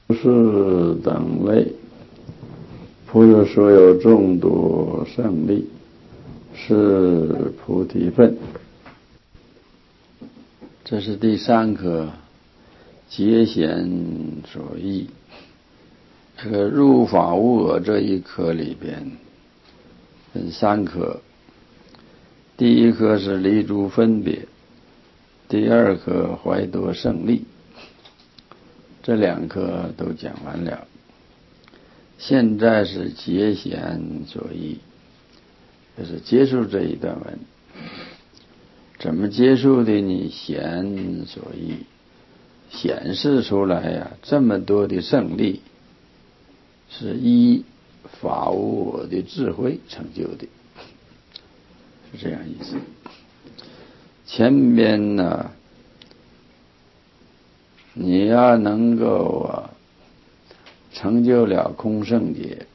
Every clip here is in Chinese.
是等类，菩萨说有众多胜利，是菩提分。这是第三课结贤所义。这个入法无我这一课里边分三课，第一课是离诸分别，第二课怀多胜利，这两课都讲完了。现在是结贤所义，就是结束这一段文。怎么结束的呢？贤所义显示出来呀，这么多的胜利是依法无我的智慧成就的，是这样意思。前边呢，你要能够成就了空圣解，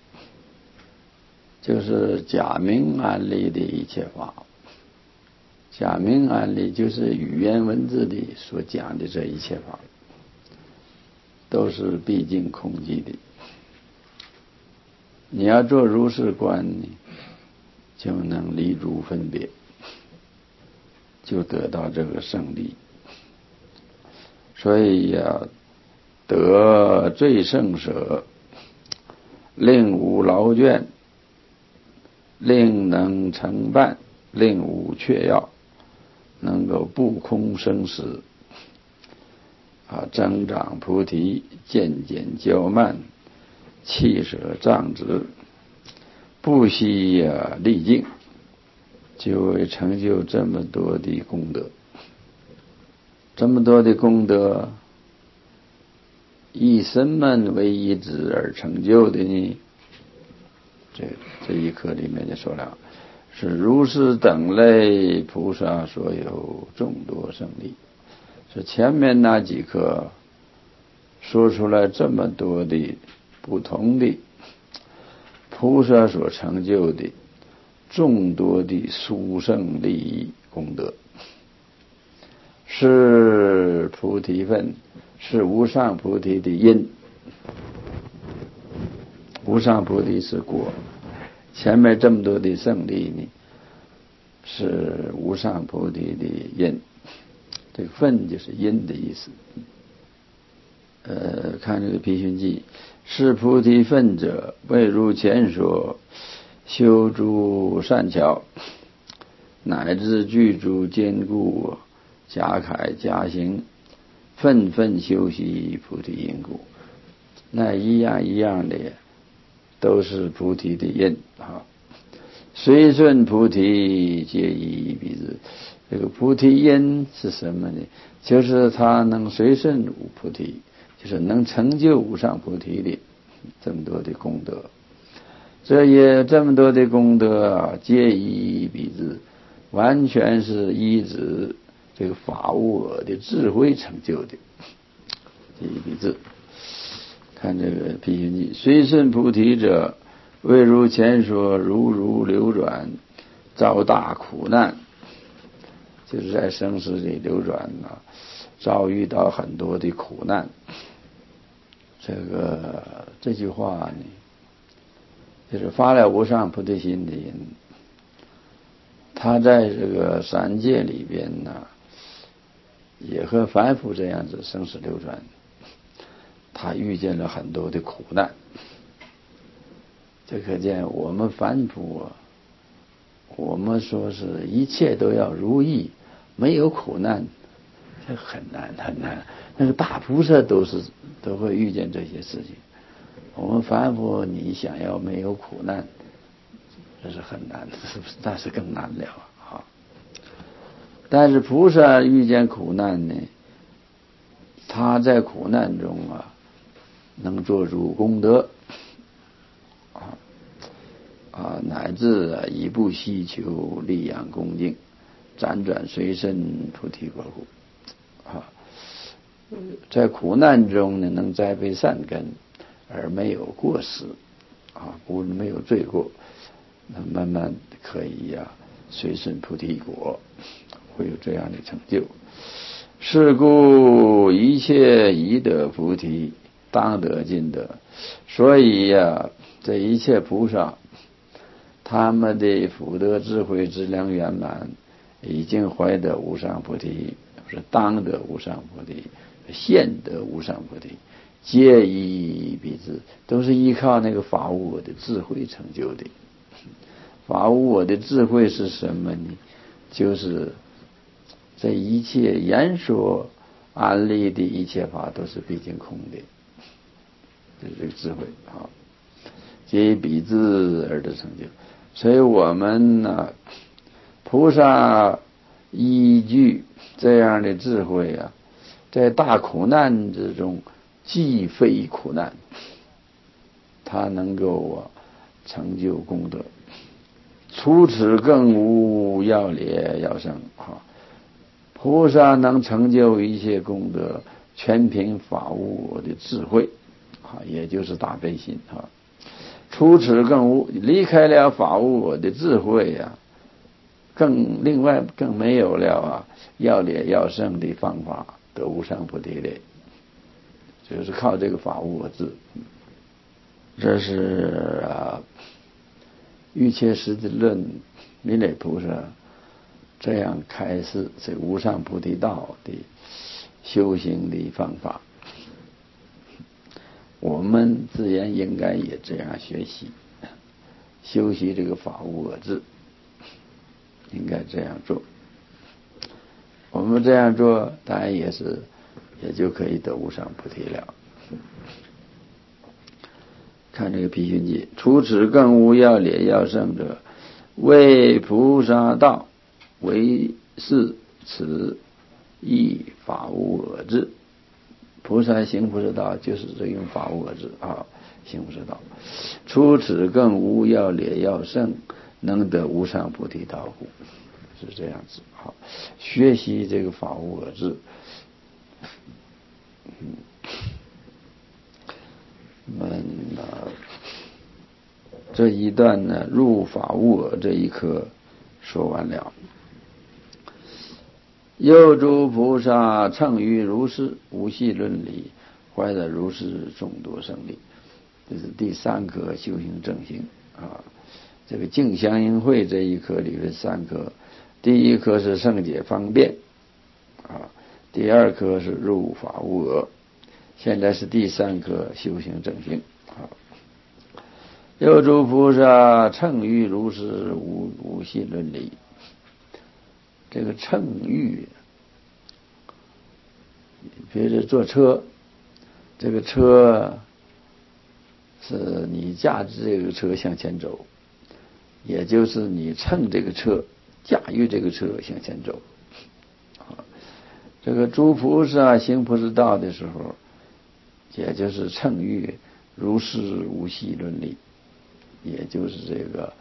就是假名安立的一切法。假名安立就是语言文字里所讲的这一切法，都是毕竟空寂的。你要做如是观呢，就能离诸分别，就得到这个胜利。所以要得最胜舍，令无劳倦，令能成办，令无缺要，能够不空生死，增长菩提，渐渐骄慢，弃舍障执，不惜历尽，就会成就这么多的功德。这么多的功德以什么为依止而成就的呢？这一课里面就说了，是如是等类菩萨所有众多胜利。是前面那几课说出来这么多的不同的菩萨所成就的众多的殊胜利益功德，是菩提分，是无上菩提的因。无上菩提是果，前面这么多的胜利呢，是无上菩提的因。这个分就是因的意思。看这个毗熏记，是菩提分者，未如前说，修诸善巧，乃至具足坚固，假楷假行，分分修习菩提因故。那一样一样的都是菩提的因啊。随顺菩提，皆依彼之。这个菩提因是什么呢？就是他能随顺菩提，就是能成就无上菩提的这么多的功德。这么多的功德皆依彼之，完全是依止这个法无我的智慧成就的。依彼之。看这个毗熏记，随顺菩提者，未如前说，如流转，遭大苦难，就是在生死里流转遭遇到很多的苦难。这句话呢，就是发了无上菩提心的人，他在这个三界里边也和凡夫这样子生死流转，他遇见了很多的苦难。这可见我们凡夫我们说是一切都要如意，没有苦难，这很难很难。那个大菩萨都会遇见这些事情，我们凡夫你想要没有苦难，这是很难的，是不是？那是更难了啊。但是菩萨遇见苦难呢，他在苦难中能做出功德乃至以不希求，力养恭敬，辗转随身菩提果故。在苦难中呢，能栽培善根，而没有过失没有罪过，那慢慢可以随顺菩提果，会有这样的成就。是故一切已得菩提， 当得尽得。所以呀，这一切菩萨，他们的福德智慧质量圆满，已经怀得无上菩提，是当得无上菩提，现得无上菩提，皆依彼之，都是依靠那个法无我的智慧成就的。法无我的智慧是什么呢？就是这一切言说安立的一切法都是毕竟空的，就是这个智慧啊，皆依彼之而得成就。所以我们呢，菩萨依据这样的智慧啊，在大苦难之中既非苦难，他能够成就功德。除此更无要劣要胜啊！菩萨能成就一切功德，全凭法无我的智慧啊，也就是大悲心啊。除此更无，离开了法无我的智慧啊，另外更没有了要劣要胜的方法得无上菩提的，就是靠这个法无我智。这是瑜伽师地论弥勒菩萨这样开示这无上菩提道的修行的方法，我们自然应该也这样学习修习这个法无我智，应该这样做。我们这样做当然也就可以得无上菩提了。看这个毗须记，除此更无要劣要胜者，为菩萨道，为是此亦法无我智。菩萨行菩萨道，就是这用法无我智啊，行菩萨道。除此更无要劣要胜，能得无上菩提道故，是这样子。好，学习这个法无我智。我们这一段呢，入法无我这一课说完了。又诸菩萨乘于如是无系论理，怀得如是众多胜利。这是第三课修行正行啊。这个净相应会这一课里的三课，第一课是胜解方便啊，第二课是入法无我，现在是第三课修行正行啊。又诸菩萨乘于如是无系论理，这个乘于，比如说坐车，这个车是你驾着这个车向前走，也就是你乘这个车，驾驭这个车向前走。这个诸菩萨行菩萨道的时候，也就是乘于如是无系论理，也就是这个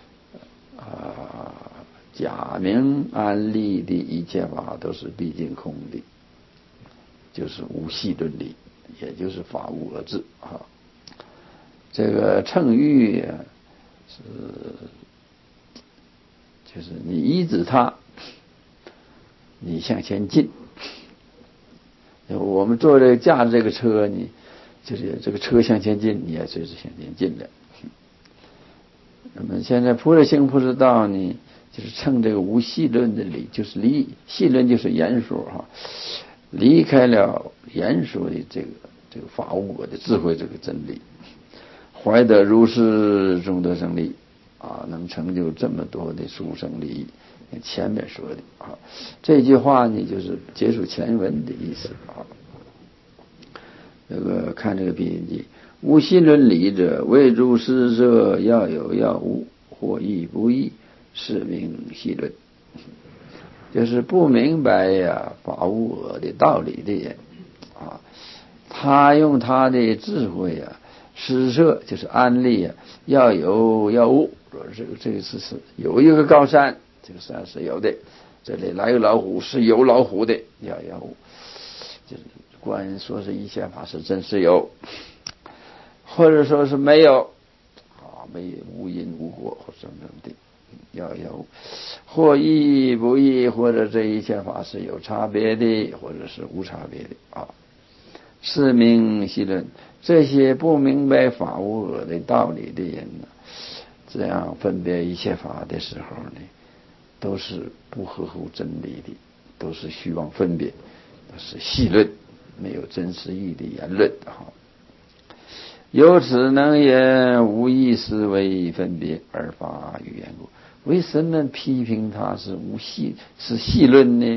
假名安立的一切法都是毕竟空的，就是无系论理，也就是法无我智啊。这个乘于就是你依止它，你向前进。我们坐这驾着这个车，你就是这个车向前进，你也随时向前进的。那么现在菩萨行菩萨道呢，就是乘这个无系论的理，就是系论就是言说哈，离开了言说的这个法无我的智慧这个真理，怀得如是众多胜利啊，能成就这么多的殊胜利益。前面说的啊，这句话呢就是结束前文的意思啊。这个看这个笔记，无系论理者，为诸施设要有要无，或义不义，是名系论。就是不明白法无我的道理的人啊，他用他的智慧施设就是安立要有要无，这个是有一个高山，这个山是有的，这里来个老虎是有老虎的，要无，就是观音说是一切法是真是有，或者说是没有没无因无果或什么的，要或义不义，或者这一切法是有差别的，或者是无差别的啊。 是名戏论。这些不明白法无我的道理的人呢，这样分别一切法的时候呢，都是不合乎真理的，都是虚妄分别，都是戏论，没有真实义的言论。由此能言无意思维分别而发语言故。为什么批评他是是戏论呢？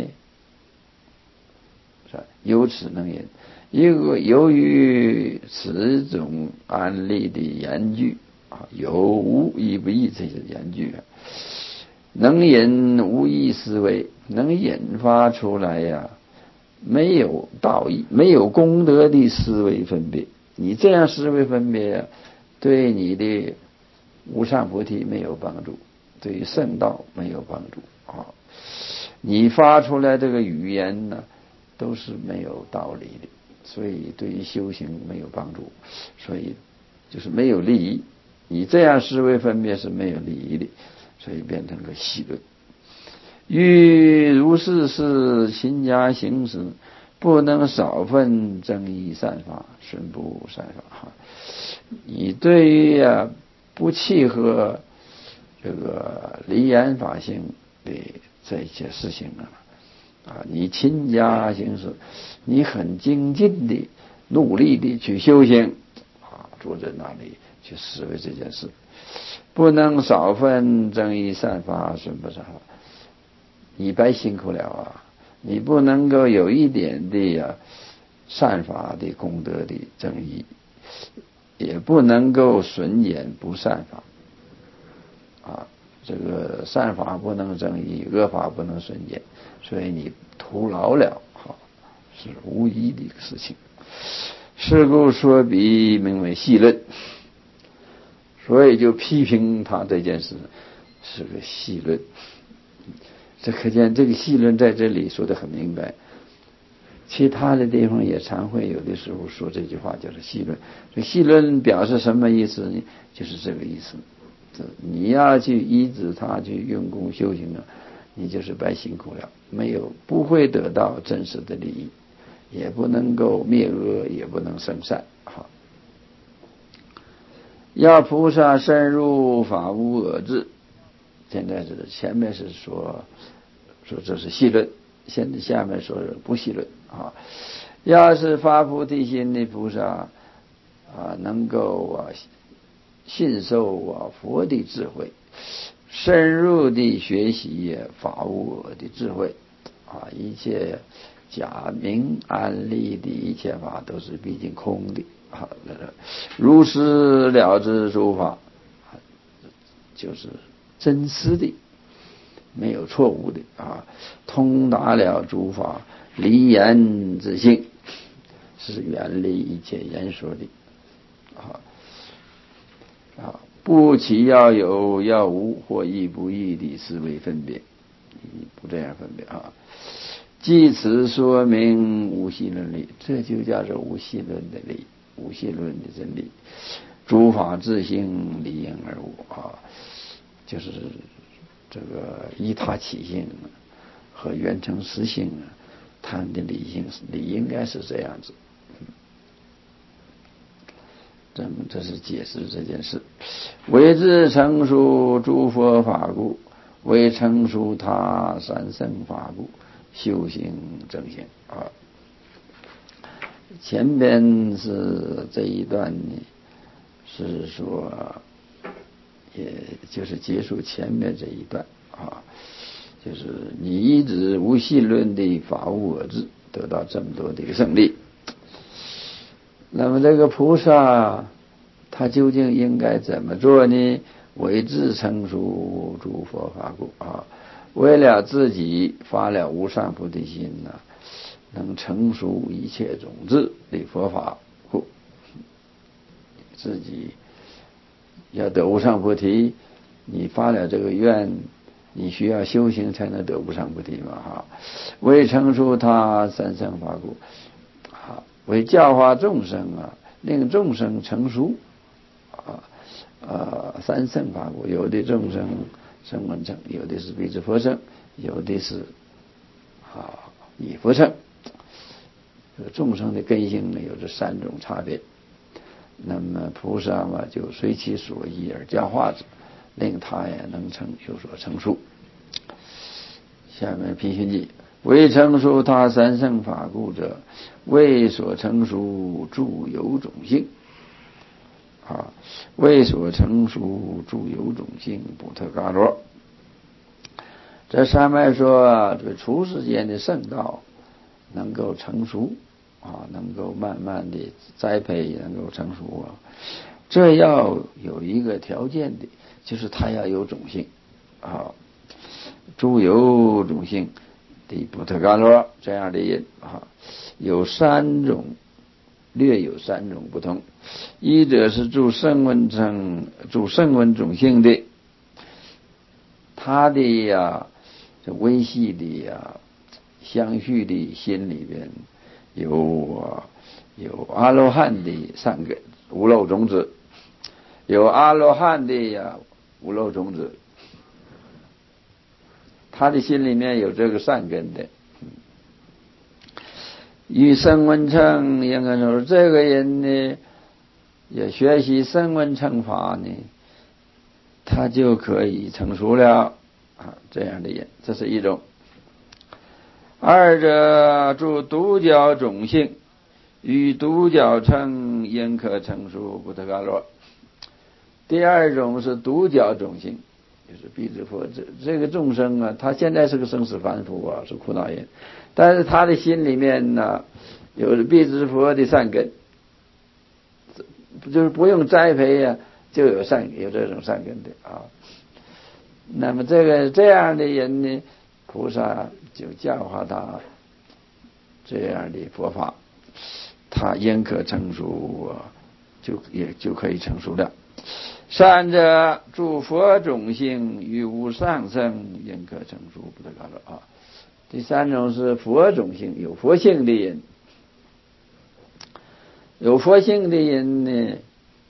是吧？由此能言，由于此种案例的言句有无义不义这些言句能引无意思维，能引发出来没有道义、没有功德的思维分别。你这样思维分别对你的无上菩提没有帮助，对于圣道没有帮助你发出来这个语言呢，都是没有道理的，所以对于修行没有帮助，所以就是没有利益。你这样思维分别是没有利益的，所以变成个戏论。欲如是事勤加行时，不能少分正义善法，顺不善法你对于不契合这个离言法性的这些事情你勤加行事，你很精进的努力的去修行坐在那里去思维这件事，不能少分正义善法，顺不善法，你白辛苦了你不能够有一点的善法的功德的正义，也不能够损言不善法这个善法不能正义，恶法不能损言，所以你徒劳了是无益的一个事情。是故说彼名为戏论，所以就批评他这件事是个戏论。这可见这个戏论在这里说得很明白，其他的地方也常会有的时候说这句话叫做戏论。这戏论表示什么意思呢？就是这个意思。你要去依止他去用功修行你就是白辛苦了，不会得到真实的利益，也不能够灭恶，也不能生善要菩萨深入法无我智。现在是前面是说这是戏论，现在下面说不戏论要是发菩提心的菩萨能够信受佛的智慧，深入的学习法无我的智慧一切假名安立的一切法都是毕竟空的如实了知诸法，就是真实的，没有错误的通达了诸法离言之性，是远离一切言说的不起要有要无或义不义的思维分别，不这样分别即此说明无戏论理，这就叫做无戏论的理，无戏论的真理。诸法自性离因而无就是这个依他起性和缘成实性它的理应该是这样子。这是解释这件事。为自成熟诸佛法故，为成熟他三圣法故，修行正行前边是这一段呢，是说也就是结束前面这一段就是你一直无戏论的法无我智，得到这么多的一个胜利。那么这个菩萨他究竟应该怎么做呢？为自成熟诸佛法故为了自己发了无上菩提心能成熟一切种子的佛法故，自己要得无上菩提，你发了这个愿，你需要修行才能得无上菩提嘛为成熟他三圣法故为教化众生令众生成熟三圣法故，有的众生声闻乘，有的是辟支佛乘，有的是以佛乘这个众生的根性呢有这3种差别。那么菩萨嘛，就随其所依而教化之，令他也能有所成熟。下面批训记：未成熟他三圣法故者，未所成熟诸有种性。未所成熟诸有种性不特伽罗。这上面说这出世间的圣道能够成熟能够慢慢的栽培，能够成熟这要有一个条件的，就是它要有种性诸有种性的不特伽罗这样的人有3种，略有3种不同。一者是住声闻种性的，他的这微细的相续的心里边有阿罗汉的善根无漏种子，有阿罗汉的无漏种子，他的心里面有这个善根的。与声闻乘应该说这个人呢也学习声闻乘法呢，他就可以成熟了这样的人，这是一种。二者住独角种性，与独角乘应可成熟不特伽罗。第2种是独角种性，就是辟支佛这个众生他现在是个生死凡夫是苦恼人，但是他的心里面呢有辟支佛的善根，就是不用栽培就有这种善根的那么这样的人呢，菩萨就教化他这样的佛法，他应可成熟就可以成熟了。善者诸佛种性与无上乘应可成熟不特伽罗第3种是佛种性，有佛性的人。有佛性的人呢，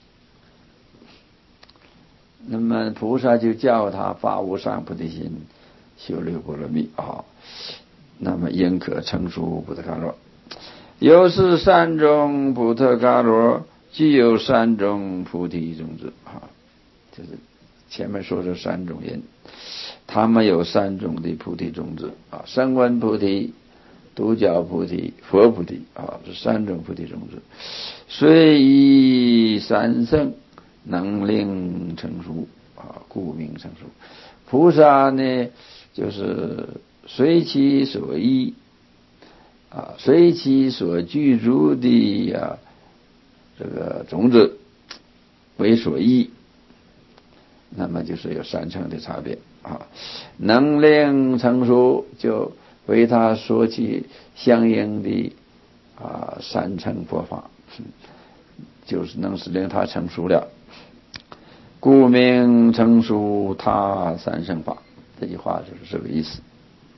那么菩萨就教他发无上菩提心，修6波罗蜜那么应可成熟不特伽罗。有是3种不特伽罗，具有3种菩提种子就是前面说的3种人，他们有3种的菩提种子声闻菩提、独角菩提、佛菩提这3种菩提种子，虽以3圣能令成熟故名成熟。菩萨呢就是随其所依随其所具足的这个种子为所依，那么就是有3乘的差别能令成熟就为他说起相应的3乘佛法，就是能使令他成熟了，故名成熟他3乘法。这句话就是这个意思。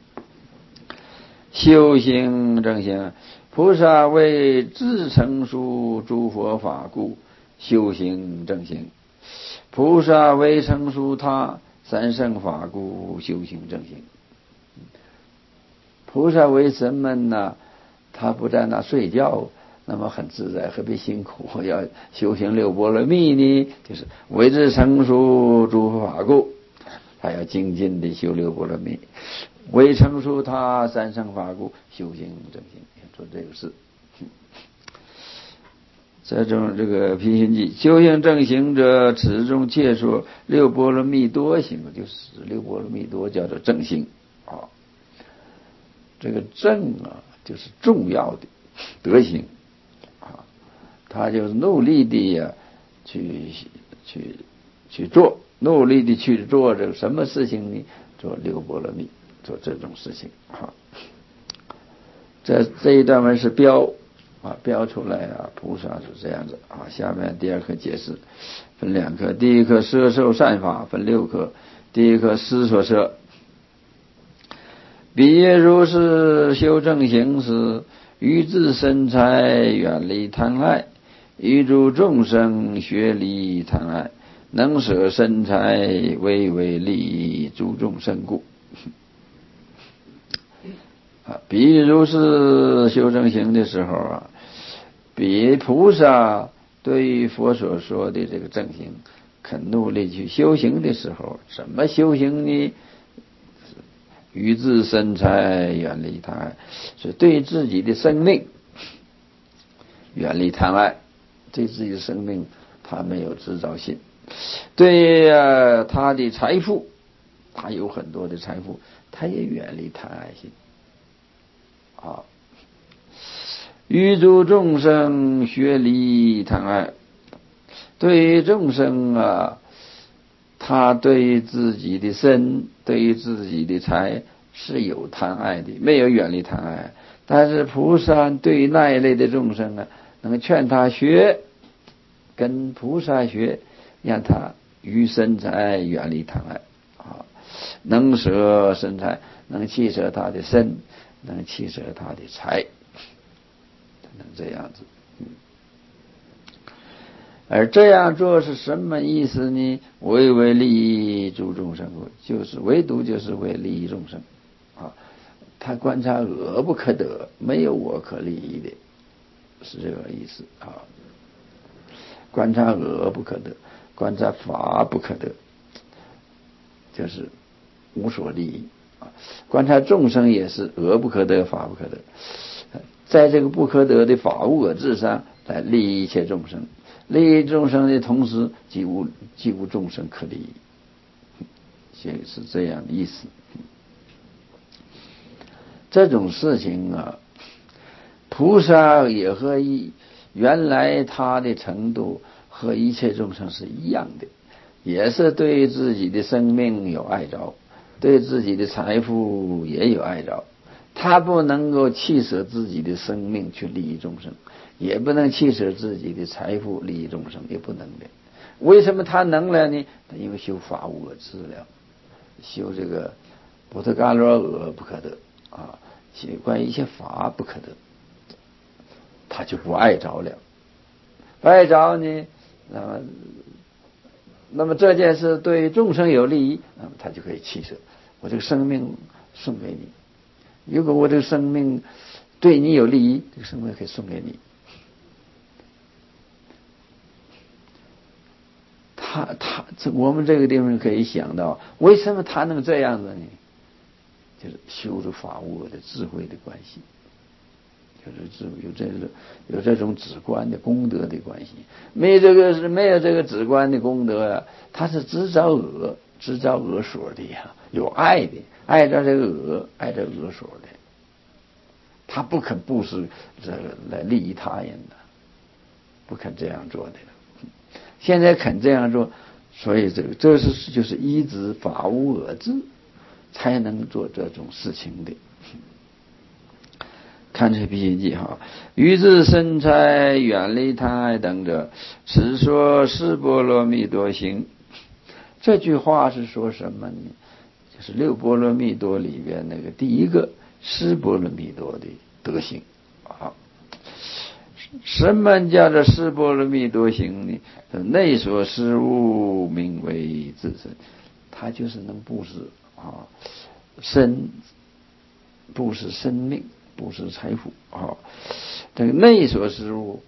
修行正行，菩萨为自成熟诸佛法故修行正行，菩萨为成熟他3乘法故修行正行。菩萨为什么呢？他不在那睡觉，那么很自在，何必辛苦要修行6波罗蜜呢？就是为之成熟诸佛法故，他要精进的修6波罗蜜，为成熟他3乘法故修行正行，做这个事。这个批训记：修行正行者，此中切说6波罗蜜多行，就是6波罗蜜多叫做正行这个正就是重要的德行他就是努力的去做，努力的去做这个什么事情呢？做6波罗蜜，做这种事情这一段文是标出来菩萨是这样子下面第2课解释，分2课。第1课摄受善法分6课。第1课思所摄。彼业如是修正行时，于自身财远离贪爱，于诸众生学离贪爱，能舍身财为利益诸众生故比如是修正行的时候啊，比菩萨对于佛所说的这个正行肯努力去修行的时候，怎么修行呢？于自身财远离贪爱，是对自己的生命远离贪爱，对自己的生命他没有制造心，对他的财富，他有很多的财富，他也远离贪爱心啊。于诸众生学离贪爱，对于众生啊，他对于自己的身，对于自己的财是有贪爱的，没有远离贪爱。但是菩萨对于那一类的众生啊，能劝他学，跟菩萨学，让他于身财远离贪爱啊，能舍身财，能弃舍他的身，能弃舍他的财，能这样子。而这样做是什么意思呢？为利益诸众生，就是唯独就是为利益众生啊。他观察我不可得，没有我可利益的，是这个意思啊。观察我不可得，观察法不可得，就是无所利益啊。观察众生也是我不可得，法不可得，在这个不可得的法无我智上来利益一切众生。利益众生的同时，即无众生可利益，是这样的意思。这种事情啊，菩萨也和原来他的程度和一切众生是一样的，也是对自己的生命有爱着，对自己的财富也有爱着。他不能够弃舍自己的生命去利益众生，也不能弃舍自己的财富利益众生，也不能的。为什么他能了呢？因为修法无我智了，修这个波特伽罗我不可得啊，关于一些法不可得，他就不爱着了。不爱着呢，那么这件事对众生有利益，那么他就可以弃舍。我这个生命送给你，如果我这个生命对你有利益，这个生命可以送给你。我们这个地方可以想到，为什么他能这样子呢？就是修着法无我的智慧的关系，就是有这种止观的功德的关系。没有这个止观的功德啊，他是制造恶所的呀，有爱的，爱着这个恶，爱着恶所的，他不肯布施这个来利益他人的，不肯这样做的。现在肯这样做，所以就是依止法无我智，才能做这种事情的。看这笔记哈，于自身财远离贪爱等者，此说释波罗蜜多行。这句话是说什么呢？就是六波罗蜜多里边那个第一个释波罗蜜多的德行啊。什么叫做释波罗蜜多行呢？内所施物名为自身，他就是能布施啊，布施生命，布施财富啊。这个内所施物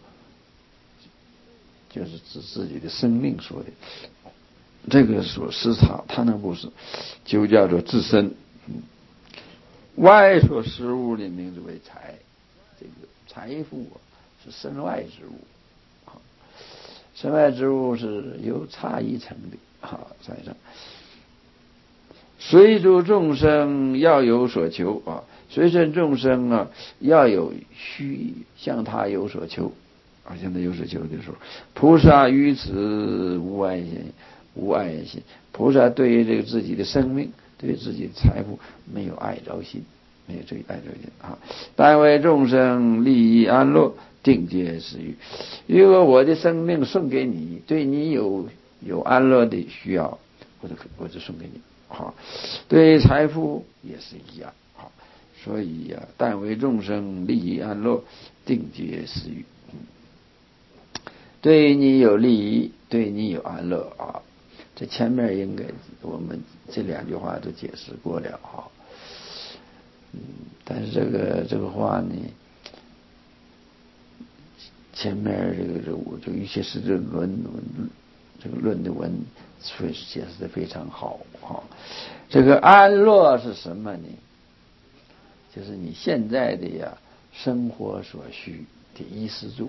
就是指自己的生命说的，这个所施他能布施，就叫做自身。外所施物的名字为财，这个财富是身外之物，身外之物是由差异成的财上。随诸众生要有所求啊，随顺众生啊，要有向他有所求啊，向他有所求的时候，菩萨于此无爱心，菩萨对于这个自己的生命，对于自己的财富没有爱着心，没有这个爱着心啊。但为众生利益安乐，定皆施予。如果我的生命送给你，对你有安乐的需要，我就送给你。好，对财富也是一样。好，所以呀，但为众生利益安乐，定皆施予。对你有利益，对你有安乐啊。这前面应该我们这两句话都解释过了啊。 但是这个话呢，前面这个于切师这个论的文确实解释的非常好啊。这个安乐是什么呢？就是你现在的生活所需的衣食住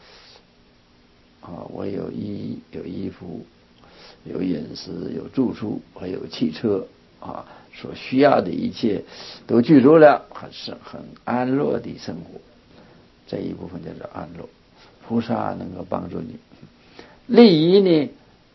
啊，我有衣服，有饮食，有住处，还有汽车啊，所需要的一切都具足了，很安乐的生活。这一部分叫做安乐，菩萨能够帮助你。利益呢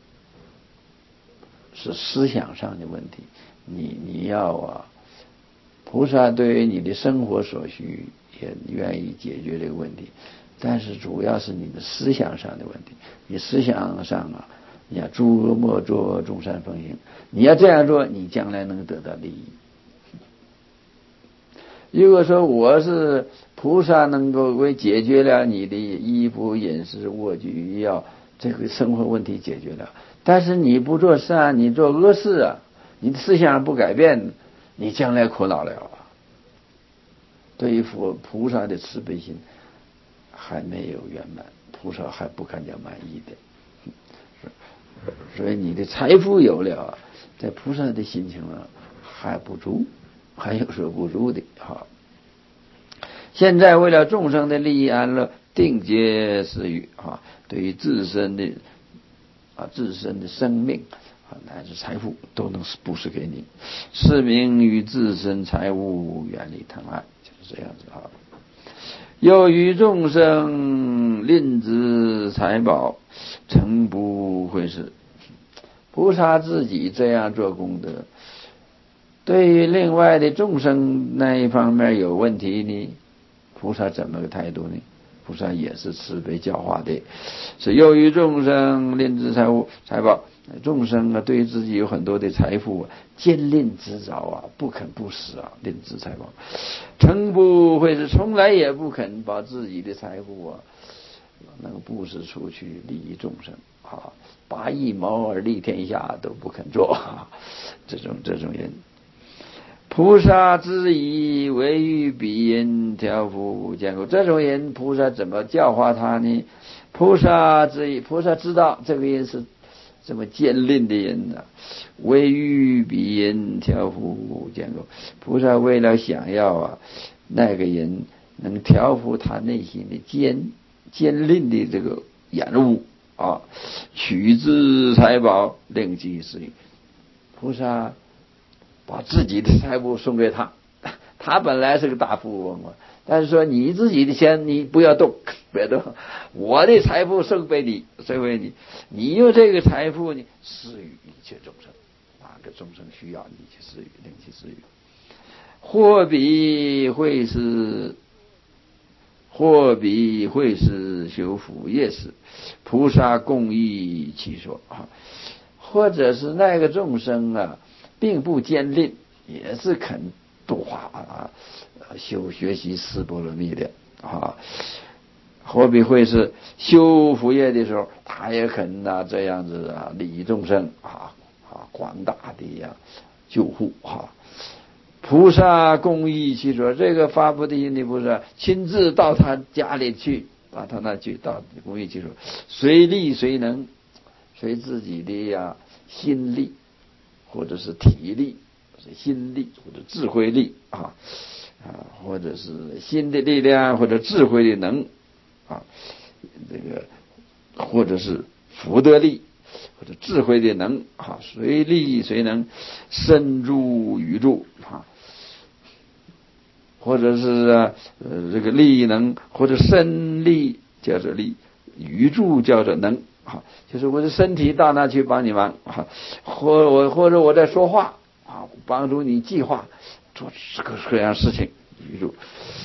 是思想上的问题，你要菩萨对于你的生活所需也愿意解决这个问题，但是主要是你的思想上的问题。你思想上你要诸恶莫作，众善奉行，你要这样做，你将来能得到利益。如果说我是菩萨，能够为解决了你的衣服、饮食、卧具要这个生活问题解决了，但是你不做善，你做恶事你的思想不改变，你将来苦恼了对于菩萨的慈悲心还没有圆满，菩萨还不感觉满意的。所以你的财富有了，在菩萨的心情还不足，还有所不足的现在为了众生的利益安乐，定皆施予对于自身的生命乃至财富都能布施给你，是名于自身财物远离贪爱，就是这样子又于众生吝之财宝，诚不会施。菩萨自己这样做功德，对于另外的众生那一方面有问题呢，菩萨怎么个态度呢？菩萨也是慈悲教化的，是由于众生吝之财宝，众生对自己有很多的财富坚吝执着不肯布施吝之财宝，诚不会是从来也不肯把自己的财富能布施出去利益众生拔一毛而利天下都不肯做这种人。菩萨之以为欲彼人调伏坚固，这种人菩萨怎么教化他呢？菩萨知道这个人是这么坚吝的人为欲彼人调伏坚固，菩萨为了想要那个人能调伏他内心的坚吝的这个厌恶取之财宝，令其施予。菩萨把自己的财物送给他，他本来是个大富翁但是说你自己的钱你不要动，别动，我的财富送给你，你用这个财富呢施予一切众生，哪个众生需要你去施予，令其施予。或彼会施修福业事，菩萨共议其说或者是那个众生并不坚吝，也是肯度化学习四波罗蜜的或彼会是修福业的时候，他也肯这样子利益众生广大的救护菩萨共议其说，这个发菩提心的菩萨亲自到他家里去，到他那去到共议其说，随力随能，随自己的心力或者是体力，心力或者智慧力或者是心的力量或者智慧的能这个或者是福德力或者智慧的能随力随能，深入宇宙或者是这个力能或者身力叫做力，宇宙叫做能就是我的身体到那去帮你忙或者我在说话帮助你计划做各样事情，宇宙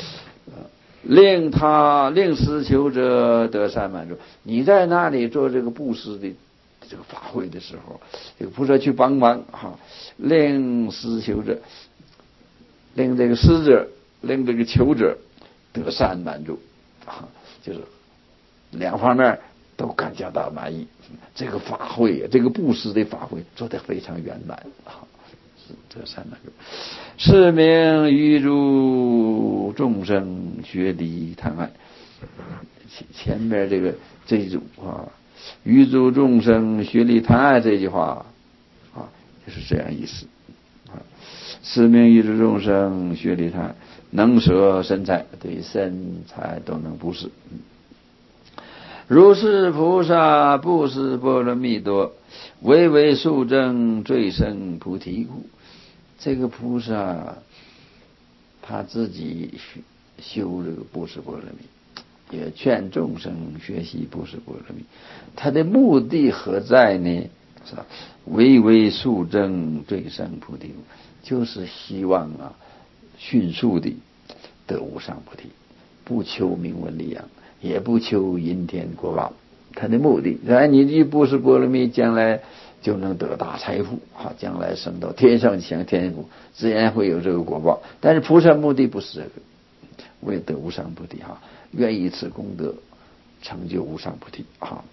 令施求者得善满足。你在那里做这个布施的这个法会的时候，这个菩萨去帮忙令施求者，令这个施者，令这个求者得善满足就是两方面都感觉到满意。这个法会这个布施的法会做得非常圆满是这三个。是名欲诸众生学离贪爱。前面这一组欲诸众生学离贪爱这句话就是这样意思是名欲诸众生学离贪爱，能舍身财，对身财都能布施。如是菩萨布施波罗蜜多，唯为速证最胜菩提故。这个菩萨他自己修这个布施波罗蜜，也劝众生学习布施波罗蜜。他的目的何在呢？是吧？唯为速证最胜菩提故，就是希望迅速的得无上菩提，不求名闻利养，也不求阴天国报。他的目的，你一布施波罗蜜，将来就能得大财富将来升到天上享天福，自然会有这个果报。但是菩萨目的不是这个，为得无上菩提愿以此功德成就无上菩提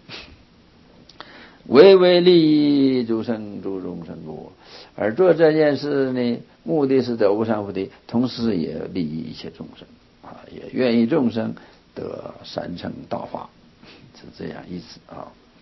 唯为利益诸生诸众生故。而做这件事呢，目的是得无上菩提，同时也利益一切众生也愿意众生得三乘道法，是这样意思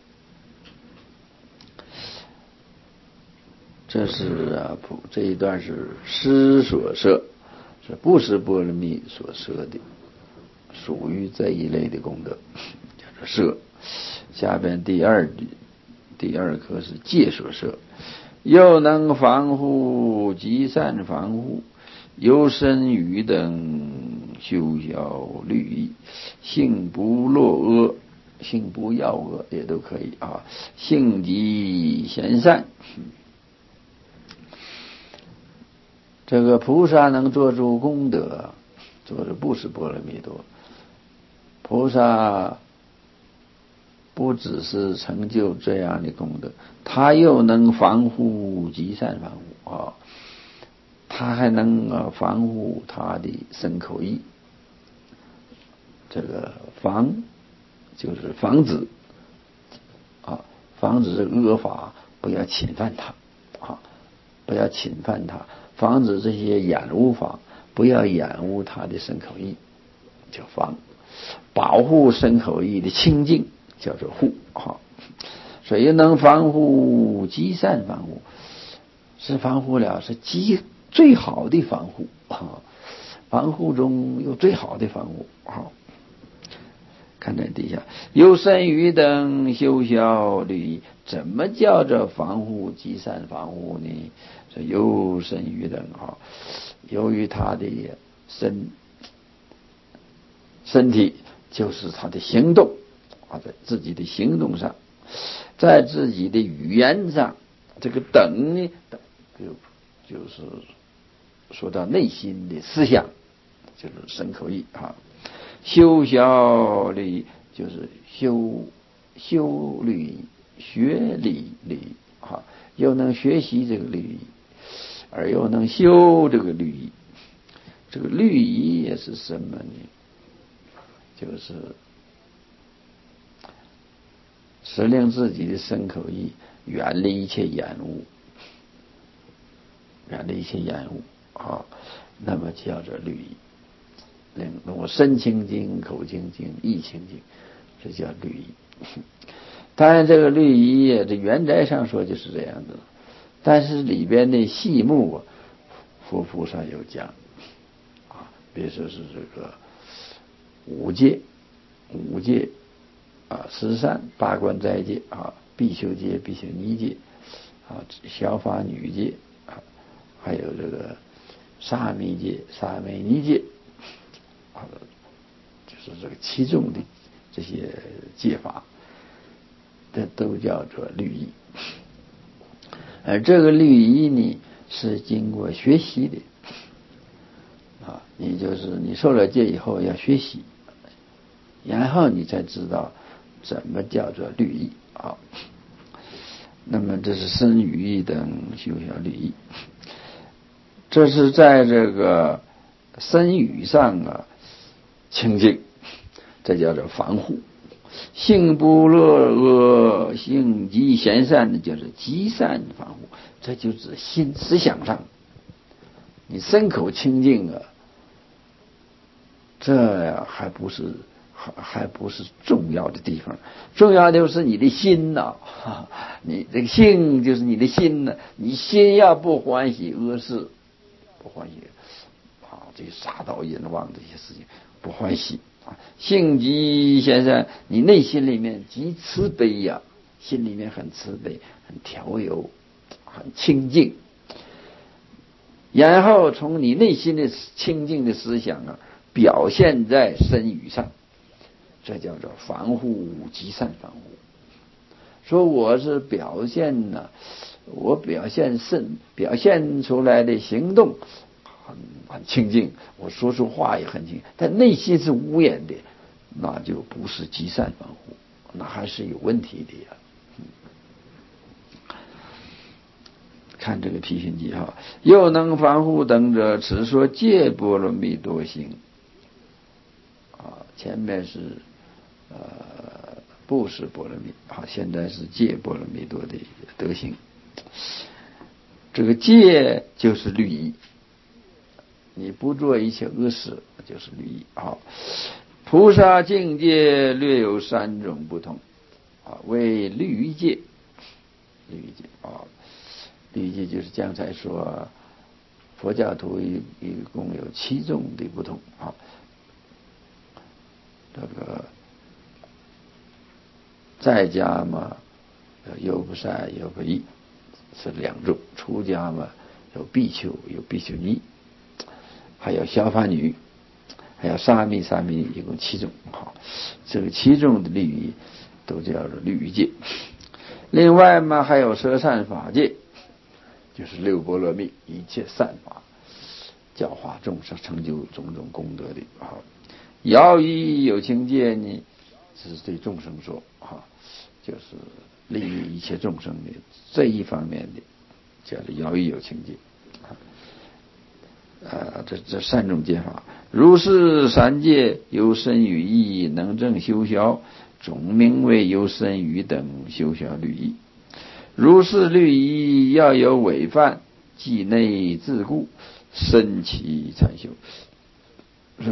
这是这一段是施所摄，是布施波罗蜜所摄的，属于这一类的功德，叫做摄。下边第二课是戒所摄，又能防护积善防护，由身语等修小律仪，性不落恶，性不要恶也都可以性极贤善。这个菩萨能做出功德，做出布施波罗蜜多。菩萨不只是成就这样的功德，他又能防护积善防护他还能防护他的身口意。这个防就是防止防止这个恶法不要侵犯他不要侵犯他，防止这些染污法不要染污他的身口意，叫防。保护身口意的清净叫做护所以能防护积善防护，是防护了，是最好的防护防护中有最好的防护看在底下，由身语等修小律仪。怎么叫做防护积善防护呢？是由身语等由于他的身体，就是他的行动在自己的行动上，在自己的语言上，这个等呢，就是说到内心的思想，就是身口意修小律仪就是修律仪，学律仪又能学习这个律仪，而又能修这个律仪。这个律仪也是什么呢？就是使令自己的身口意远离一切染污，那么叫做律仪。令我身清净，口清净，意清净，这叫律仪。当然这个律仪这原则上说就是这样的，但是里边的细目佛菩萨有讲比如说是这个五戒十善八关斋戒必修戒必修尼戒小法女戒还有这个沙弥戒沙弥尼戒就是这个其中的这些戒法，这都叫做律仪。而这个律仪呢，是经过学习的你就是你受了戒以后要学习，然后你才知道怎么叫做律仪那么这是身语意等修小律仪，这是在这个身语上清净，这叫做防护。 性不乐恶，性极贤善的就是积善防护，这就指心思想上，你身口清净啊，这还不是重要的地方，重要的就是你的心呐、你这个性就是你的心呢，你心要不欢喜恶事，不欢喜这些杀盗淫妄这些事情不欢喜性极贤善，你内心里面极慈悲呀，心里面很慈悲，很调柔，很清净，然后从你内心的清净的思想啊，表现在身语上，这叫做防护积善防护。说我是表现呢，我表现出来的行动很清净，我说出话也很清净，但内心是污染的，那就不是积善防护，那还是有问题的呀。看这个批评记哈，又能防护等者，此说戒波罗蜜多行前面是布施波罗蜜现在是戒波罗蜜多的德行。这个戒就是律仪，你不做一切恶事就是律仪菩萨境界略有3种不同为律仪戒。律仪戒就是刚才说佛教徒一共有7种的不同这个在家嘛有不善有不义是2种，出家嘛有比丘有比丘尼，还有小法女，还有沙弥一共7种这个7种的律仪都叫做律仪戒。另外嘛还有摄善法戒，就是6波罗蜜，一切善法，教化众生，成就种种功德的饶益有情戒呢，是对众生说就是利益一切众生的这一方面的，叫做饶益有情戒这3种戒法，如是3戒有身语意，能正修消，总名为有身语等修消律仪。如是律仪要有违犯，即内自固，身其禅修。说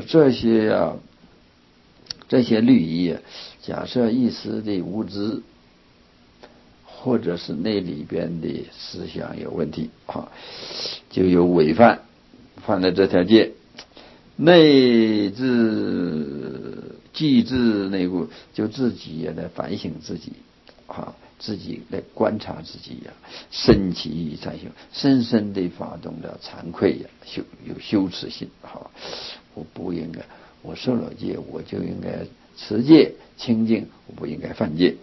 这些律仪假设一时的无知，或者是那里边的思想有问题就有违犯，犯了这条戒，内自既自内固，就自己也来反省自己自己来观察自己身其禅修，深深地发动了惭愧有羞耻心我不应该，我受了戒我就应该持戒清净，我不应该犯戒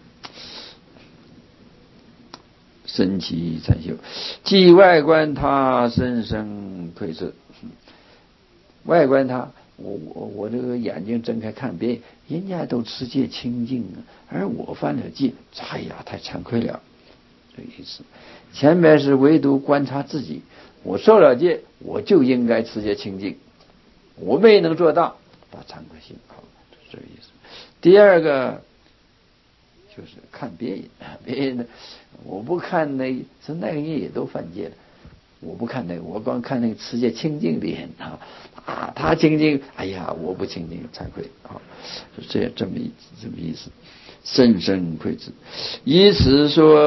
身其禅修，即外观他深深愧耻。外观他，我这个眼睛睁开看别人家都持戒清净而我犯了戒，哎呀太惭愧了，这意思。前面是唯独观察自己，我受了戒我就应该持戒清净，我没能做到，把惭愧心这个意思。第二个就是看别人的，我不看那个人也都犯戒了，我不看那个，我光看那个持戒清净的人他清净，哎呀我不清净惭愧是这么意思，深深愧耻。以此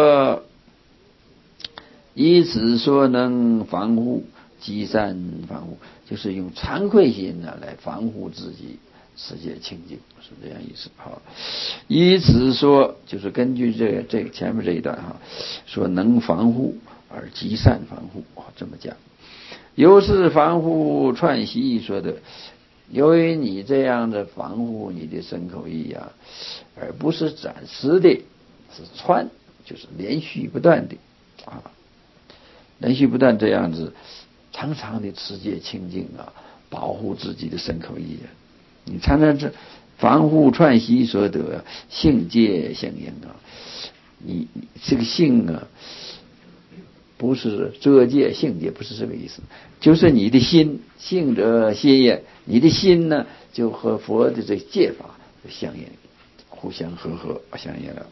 说能防护积善防护，就是用惭愧心来防护自己世界清净，是这样意思以此说就是根据这前面这一段说能防护而积善防护这么讲。由是防护串习说的，由于你这样的防护你的身口意而不是暂时的，是串，就是连续不断的连续不断这样子常常的持戒清净保护自己的身口意你常常这防护串习所得性戒相应你这个性不是遮戒，性戒不是这个意思，就是你的心，性者心也，你的心呢就和佛的这戒法相应互相和相应了。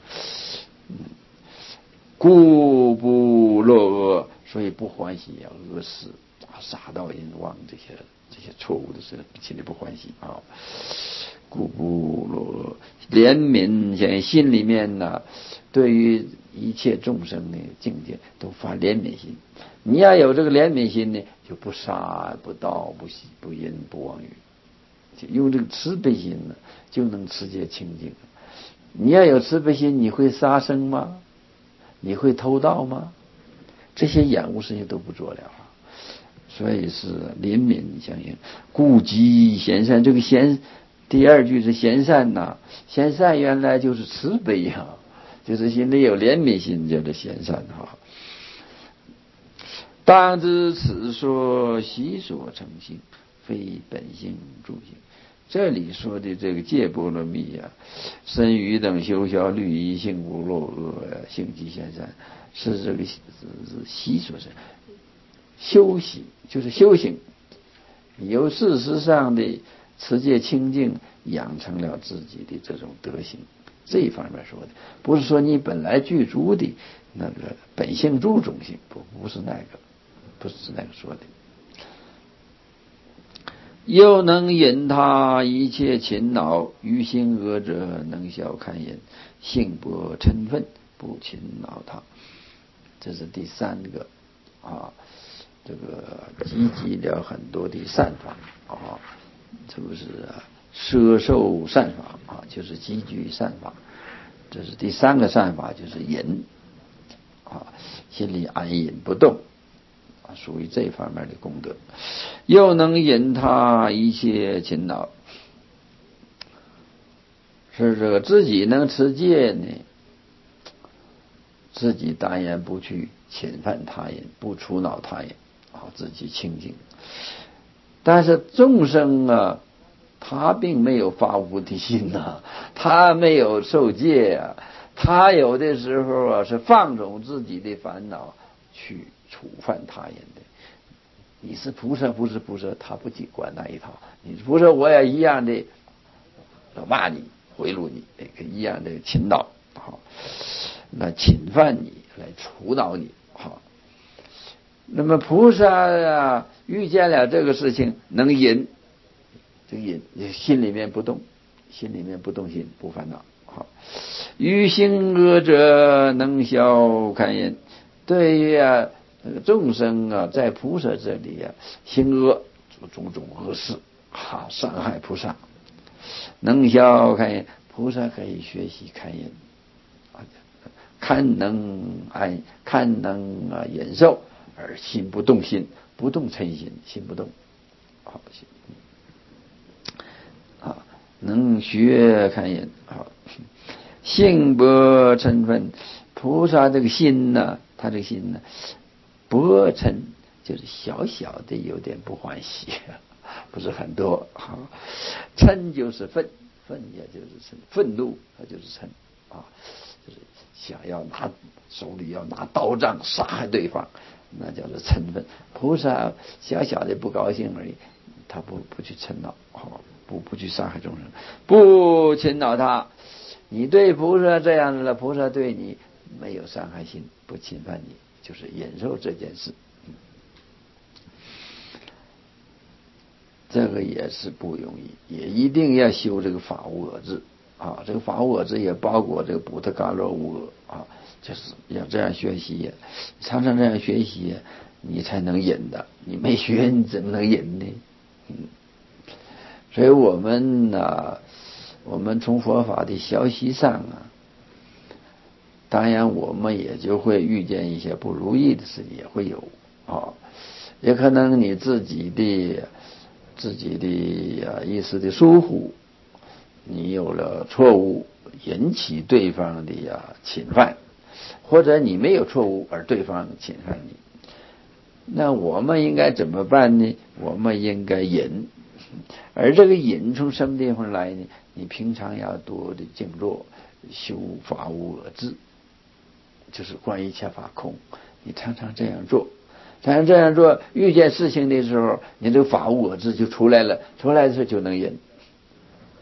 故不乐恶，所以不欢喜恶事杀盗淫妄这些错误的事，心里不欢喜啊。故不乐恶，怜悯相应，心里面呢，对于一切众生的境界都发怜悯心。你要有这个怜悯心呢，就不杀不盗不喜不淫不妄语，用这个慈悲心呢，就能持戒清净。你要有慈悲心，你会杀生吗？你会偷盗吗？这些厌恶事情都不做了。所以是怜悯相应，故积贤善。这个贤，第二句是贤善呐，贤善原来就是慈悲啊，就是心里有怜悯心，叫做贤善啊。当知此说习所成性，非本性助性。这里说的这个戒波罗蜜啊，身语等修消律仪，性不落恶，性即贤善，是这个是习所成。修习就是修行，由事实上的持戒清净养成了自己的这种德行，这一方面说的，不是说你本来具足的那个本性助种性，不是那个，不是那个说的。又能引他一切勤恼，于心恶者能消堪言，性不嗔忿，不勤恼他。这是第三个啊，这个积极了很多的善法啊，这不是摄受善法啊，就是积聚善法。这是第三个善法，就是隐啊，心里安隐不动。属于这方面的功德，又能引他一切勤恼，是这个自己能持戒呢，自己当然不去侵犯他人，不触恼他人啊，自己清净。但是众生啊，他并没有发菩提心呐，他没有受戒啊，他有的时候啊是放纵自己的烦恼去触犯他人的。你是菩萨不是菩萨，他不去管那一套。你是菩萨，我也一样的骂你、贿赂你，一样的侵扰，好，来侵犯你，来触恼你，好。那么菩萨啊，遇见了这个事情，能隐，这个隐心里面不动，心里面不动心，不烦恼，好。于行恶者能消堪言，对于啊众生啊，在菩萨这里啊，行恶做种种恶事，伤害菩萨，能消堪言，菩萨可以学习堪言，堪能忍受，而心不动心，不动嗔心，心不动，好心啊，能学堪言，好，性不嗔忿，菩萨这个心呢，他这个心呢，不嗔就是小小的有点不欢喜，不是很多。嗔就是愤，愤也就是嗔，愤怒它就是嗔啊，就是想要手里要拿刀杖杀害对方，那叫做嗔愤。菩萨小小的不高兴而已，他不去嗔恼，不去伤害众生，不侵扰他。你对菩萨这样子了，菩萨对你没有伤害心，不侵犯你，就是忍受这件事。这个也是不容易，也一定要修这个法无我智啊。这个法无我智也包括这个补特伽罗无我啊，就是要这样学习，常常这样学习，你才能忍的。你没学，你怎么能忍呢？所以我们呢，我们从佛法的消息上啊，当然我们也就会遇见一些不如意的事情，也会有啊，也可能你自己的一时的疏忽，你有了错误，引起对方的侵犯，或者你没有错误而对方侵犯你，那我们应该怎么办呢？我们应该忍，而这个忍从什么地方来呢？你平常要多的静坐，修法无我智，就是观一切法空，你常常这样做。常这样做，遇见事情的时候，你这个法无我智就出来了，出来的时候就能忍。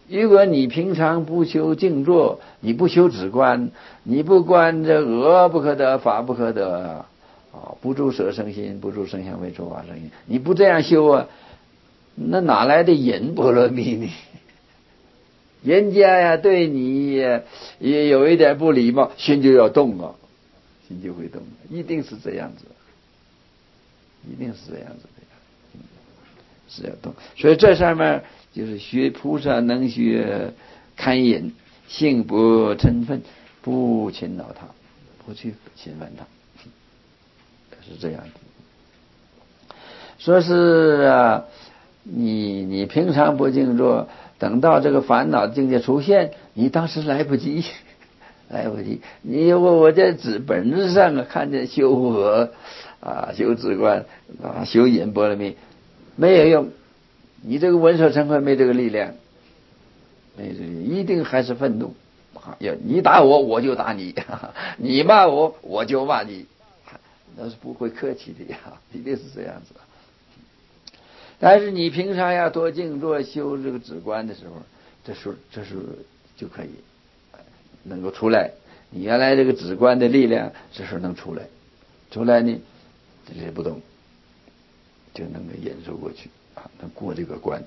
如果你平常不修静坐，你不修止观，你不观这恶不可得，法不可得不住舍生心，不住声香味触法声音，你不这样修啊，那哪来的忍波罗蜜呢？人家呀对你也有一点不礼貌，心就要动了，心就会动，一定是这样子，一定是这样子的，是要动。所以这上面就是学菩萨能学堪忍，性不嗔忿，不侵扰他，不去侵犯他，是这样的。说是你平常不静坐，等到这个烦恼境界出现，你当时来不及，来不及。我在本质上看见修和修止观修忍波罗蜜没有用，你这个闻所成慧没这个力量，没这个一定还是愤怒。你打我我就打你，你骂我我就骂你，那是不会客气的呀，一定是这样子。但是你平常要多静坐修这个止观的时候，这时候就可以能够出来，你原来这个止观的力量这时候能出来呢，这些不动就能够忍受过去能过这个关。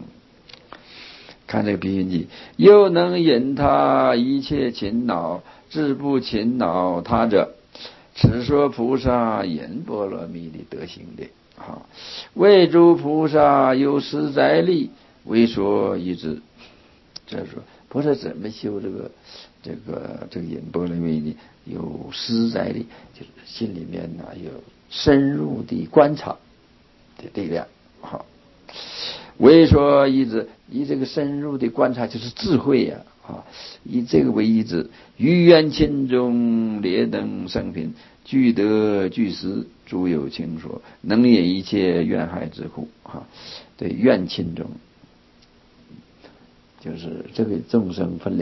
看这个比喻记，又能引他一切勤恼，自不勤恼他者，此说菩萨忍波罗蜜的德行的。为诸菩萨有实在力，为说一之。这说菩萨怎么修这个忍波罗蜜呢？有实在力，就是心里面有深入的观察的力量。为说一之，以这个深入的观察就是智慧以这个为一之，于愿亲中列等生品，具德具实，诸有情说，能引一切怨害之苦对，愿亲中就是这个众生分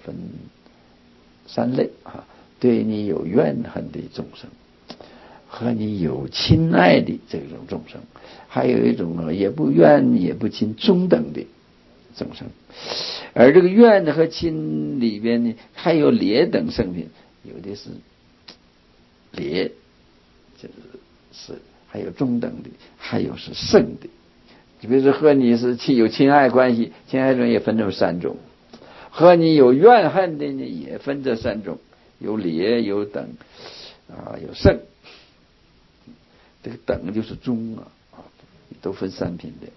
三类对你有怨恨的众生，和你有亲爱的这种众生，还有一种也不怨也不亲中等的众生。而这个怨和亲里边呢，还有劣等圣品，有的是劣，就是还有中等的，还有是圣的。比如说和你是有亲爱关系，亲爱人也分这三种，和你有怨恨的呢也分这三种，有劣有等有圣。这个等就是中都分三品的。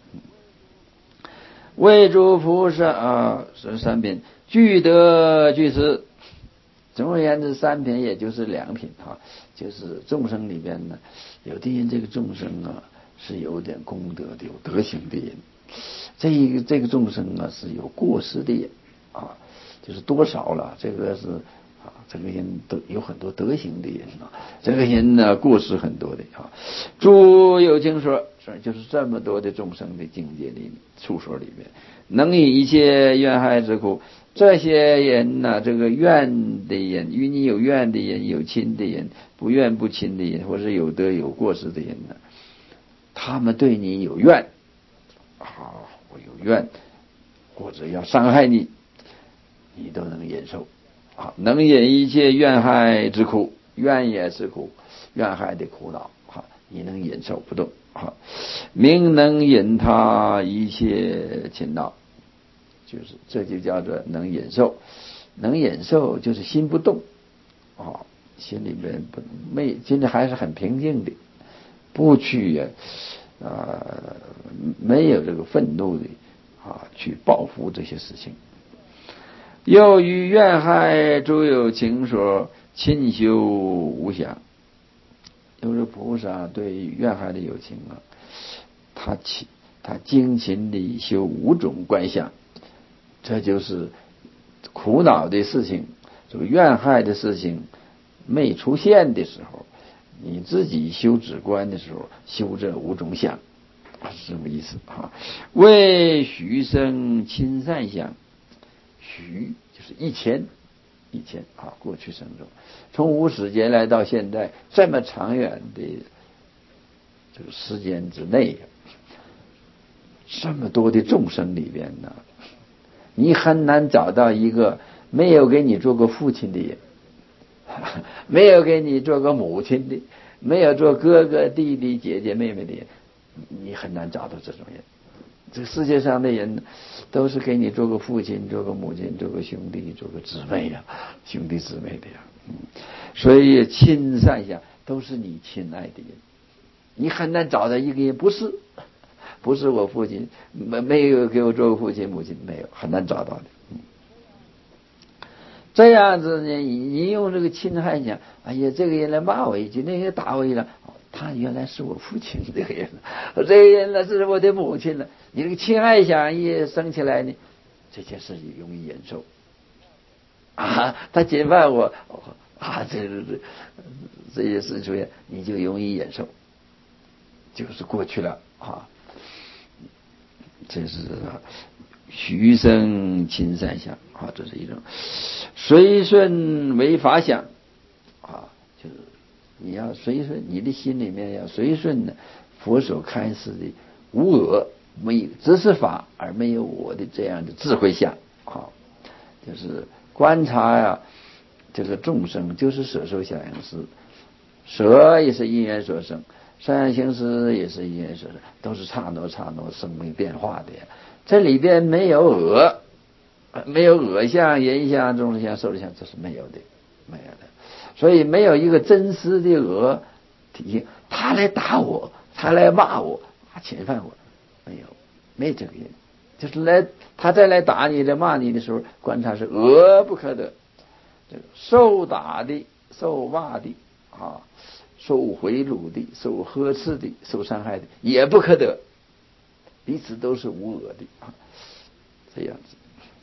为诸菩萨是三品，具德具实。总而言之，三品也就是两品就是众生里边呢，有的人这个众生是有点功德的，有德行的人，这个众生是有过失的人就是多少了，这个是这个人都有很多德行的人这个人呢过失很多的诸有经说，就是这么多的众生的境界里处说里面，能以一切怨害之苦。这些人呢，这个怨的人，与你有怨的人，有亲的人，不怨不亲的人，或是有德有过失的人呢，他们对你有怨我有怨，或者要伤害你，你都能忍受能忍一切怨害之苦，怨也是苦，怨害的苦恼你能忍受不动明能忍他一切勤恼，就是这就叫做能忍受。能忍受就是心不动心里面心里还是很平静的，不去没有这个愤怒的去报复这些事情。又于怨害诸有情说，亲修无想。就是菩萨对怨害的有情他精勤地修五种观相，这就是苦恼的事情，这个怨害的事情没出现的时候，你自己修止观的时候修这五种相，是这么意思为许生亲善相，许就是以前过去生中，从无始劫来到现在这么长远的这个时间之内，这么多的众生里边呢， 你很难找到一个没有给你做过父亲的人，没有给你做过母亲的，没有做哥哥弟弟姐姐妹妹的人，你很难找到这种人。这世界上的人都是给你做过父亲、做过母亲、做过兄弟、做过姊妹呀，兄弟姊妹的呀。所以亲善相都是你亲爱的人，你很难找到一个人不是我父亲，没有给我做过父亲母亲，没有，很难找到的。这样子呢，你用这个亲善想，哎呀，这个人来骂我一句，那个打我一了，他原来是我父亲这个人，这个人呢是我的母亲了。你这个亲爱想一生起来呢，这件事容易忍受啊。他侵犯我啊，这些事出现，你就容易忍受，就是过去了啊。这是虚生亲善想啊，这是一种随顺为法想啊，就是你要随顺，你的心里面要随顺的佛所开示的无我，没有只是法而没有我的这样的智慧相啊，就是观察呀，这个众生就是舍受想行识，舍也是因缘所生，善行识也是因缘所生，都是刹那生命变化的。这里边没有我，没有我相、人相、众生相、寿者相，这是没有的，没有的。所以没有一个真实的我体现，他来打我，他来骂我，侵犯我，没这个人。就是他再来打你、来骂你的时候，观察是我不可得。这个受打的、受骂的啊，受贿赂的、受呵斥的、受伤害的，也不可得。彼此都是无我的啊，这样子。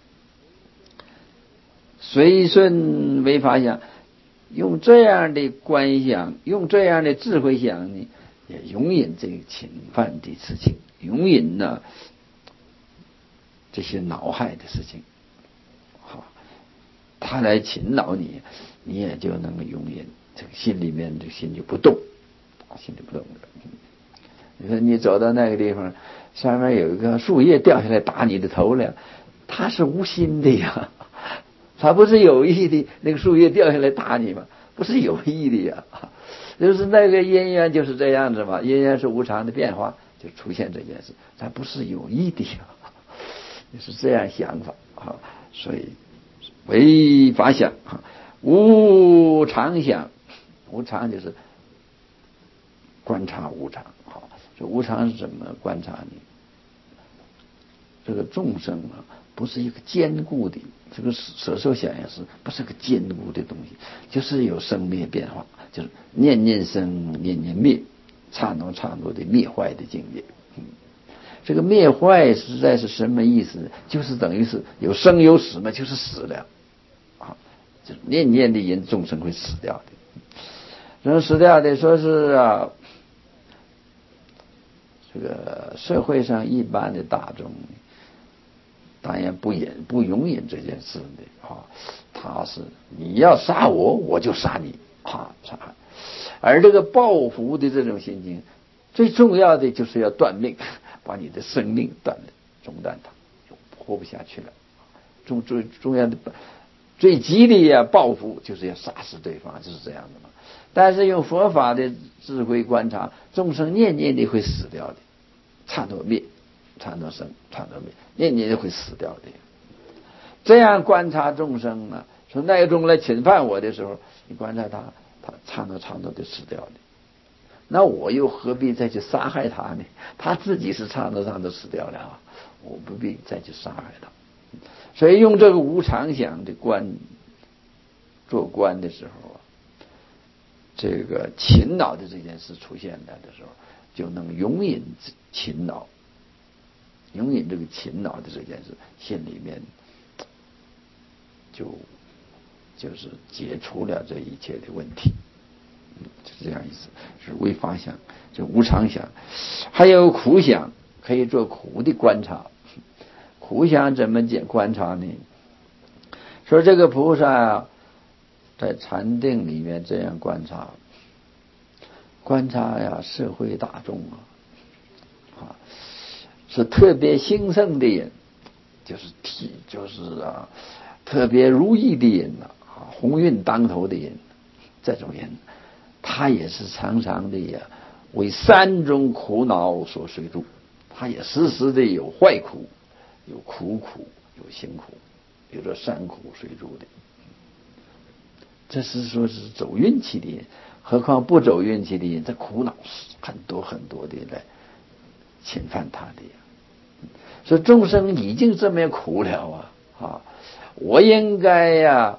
随顺为法想，用这样的观想，用这样的智慧想呢，也容忍这个侵犯的事情，容忍呢这些恼害的事情。好，他来侵扰你，你也就能够容忍，这个心里面这心就不动，心里不动了。你说你走到那个地方，上面有一个树叶掉下来打你的头了，他是无心的呀，他不是有意的，那个树叶掉下来打你嘛，不是有意的呀，就是那个因缘就是这样子嘛，因缘是无常的变化，就出现这件事，他不是有意的呀，是这样想法啊，所以为法想啊，无常想，无常就是观察无常。好，这无常是怎么观察呢？这个众生啊，不是一个坚固的，这个舍受想行识不是个坚固的东西，就是有生灭变化，就是念念生，念念灭，刹那的灭坏的境界。这个灭坏实在是什么意思？就是等于是有生有死嘛，就是死了啊，就是念念的人众生会死掉的，人死掉的说是啊，这个社会上一般的大众当然不容忍这件事的啊，他是你要杀我，我就杀你啊，杀害。而这个报复的这种心情，最重要的就是要断命，把你的生命断了，中断它，就活不下去了。最重要的、最激烈呀，报复就是要杀死对方，就是这样的嘛。但是用佛法的智慧观察，众生念念的会死掉的，刹那灭，刹那生，刹那灭，念念的会死掉的。这样观察众生呢，说那种来侵犯我的时候，你观察他刹那的死掉的。那我又何必再去杀害他呢？他自己是刹那死掉了啊，我不必再去杀害他。所以用这个无常想的做观的时候啊，这个勤劳的这件事出现来的时候，就能容忍勤劳，容忍这个勤劳的这件事，心里面就是解除了这一切的问题。是这样意思，是为法想，就无常想，还有苦想，可以做苦的观察。苦想怎么观察呢？说这个菩萨啊，在禅定里面这样观察呀，社会大众啊，是特别兴盛的人， 就是特别如意的人鸿运当头的人，这种人他也是常常的为三种苦恼所随住，他也时时的有坏苦，有苦苦，有辛苦，有着善苦随住的。这是说是走运气的人，何况不走运气的人，这苦恼是很多很多的来侵犯他的所以众生已经这么苦了我应该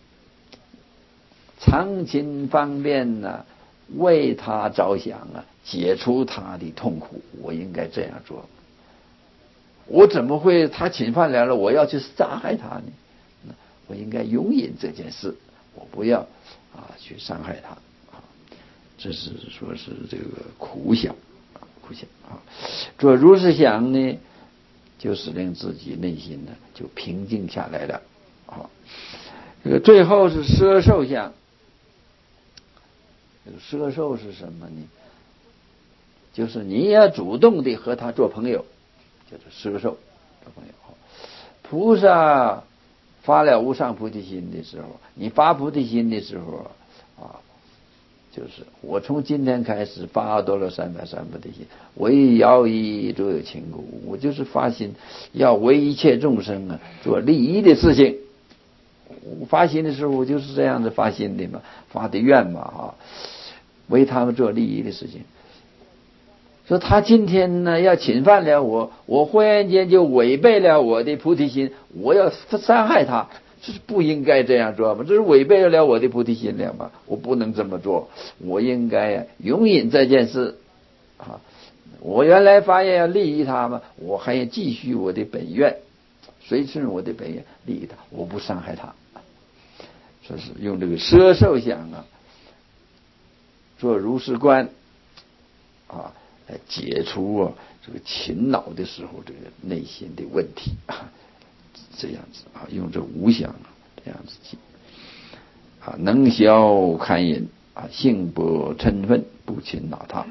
常勤方便为他着想解除他的痛苦，我应该这样做。我怎么会他侵犯来了，我要去杀害他呢？我应该容忍这件事，我不要去伤害他这是说是这个苦想做如是想呢，就是令自己内心呢就平静下来了这个最后是摄受想。这个摄受是什么呢？就是你也主动的和他做朋友，就是摄受做朋友。菩萨发了无上菩提心的时候，你发菩提心的时候就是我从今天开始发阿多罗三藐三菩提心，为饶益诸有情故，我就是发心要为一切众生做利益的事情。我发心的时候，我就是这样子发心的嘛，发的愿嘛为他们做利益的事情。说他今天呢要侵犯了我忽然间就违背了我的菩提心，我要伤害他，这是不应该这样做嘛，这是违背了我的菩提心了嘛，我不能这么做，我应该容忍这件事我原来发愿要利益他嘛，我还要继续我的本愿，随顺我的本愿利益他，我不伤害他。这是用这个摄受想做如是观来解除这个勤恼的时候这个内心的问题这样子用这无想这样子记能消堪隐性不嗔忿，不勤恼他。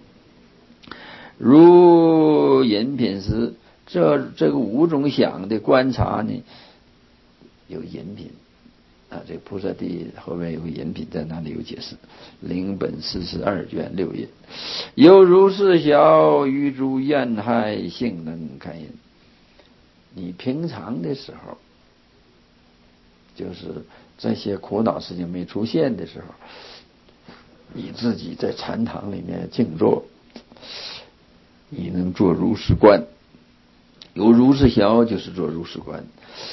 如饮品时，这个五种想的观察呢，有饮品这个菩萨地后面有个饮品，在那里有解释，灵本42卷6页。有如是小于诸怨害性能堪隐。你平常的时候，就是这些苦恼事情没出现的时候，你自己在禅堂里面静坐，你能做如是观。有如是小就是做如是观。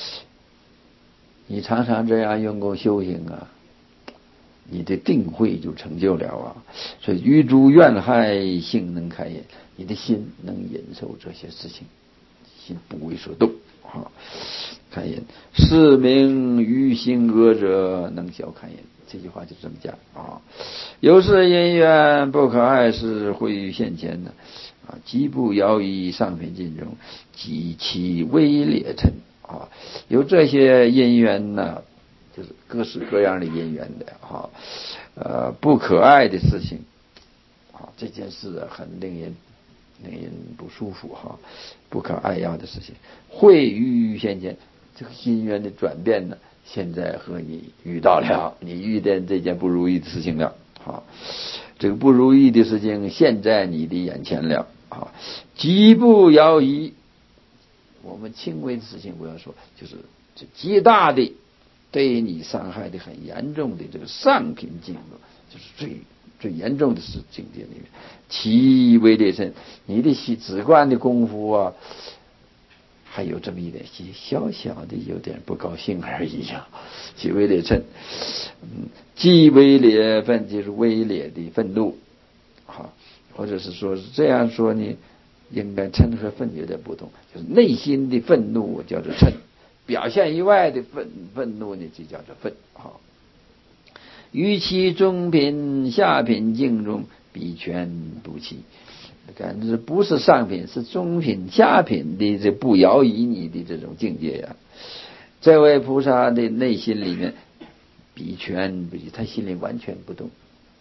你常常这样用功修行你的定慧就成就了所以于诸怨害性能堪隐，你的心能忍受这些事情，心不为所动堪隐。是名于心恶者能消堪隐。这句话就这么讲有是因缘不可碍事会于现前即不摇于上品尽中，及其微劣尘有这些因缘就是各式各样的因缘的不可爱的事情这件事很令人不舒服不可爱要的事情会于现前，这个因缘的转变现在和你遇到了，你遇见这件不如意的事情了这个不如意的事情现在你的眼前了极不摇移。我们轻微的事情不要说，就是这极大的对你伤害的很严重的这个上品境界，就是最严重的是境界里面，其微劣尘，你的止观的功夫还有这么一点小小的有点不高兴而已其微劣尘极微劣愤就是微劣的愤怒或者是说是这样说呢，应该嗔和愤有点不同，就是内心的愤怒叫做嗔，表现以外的愤怒呢就叫做愤于其中品下品境中彼全不弃。感觉不是上品，是中品下品的这不摇移你的这种境界这位菩萨的内心里面彼全不弃，他心里完全不动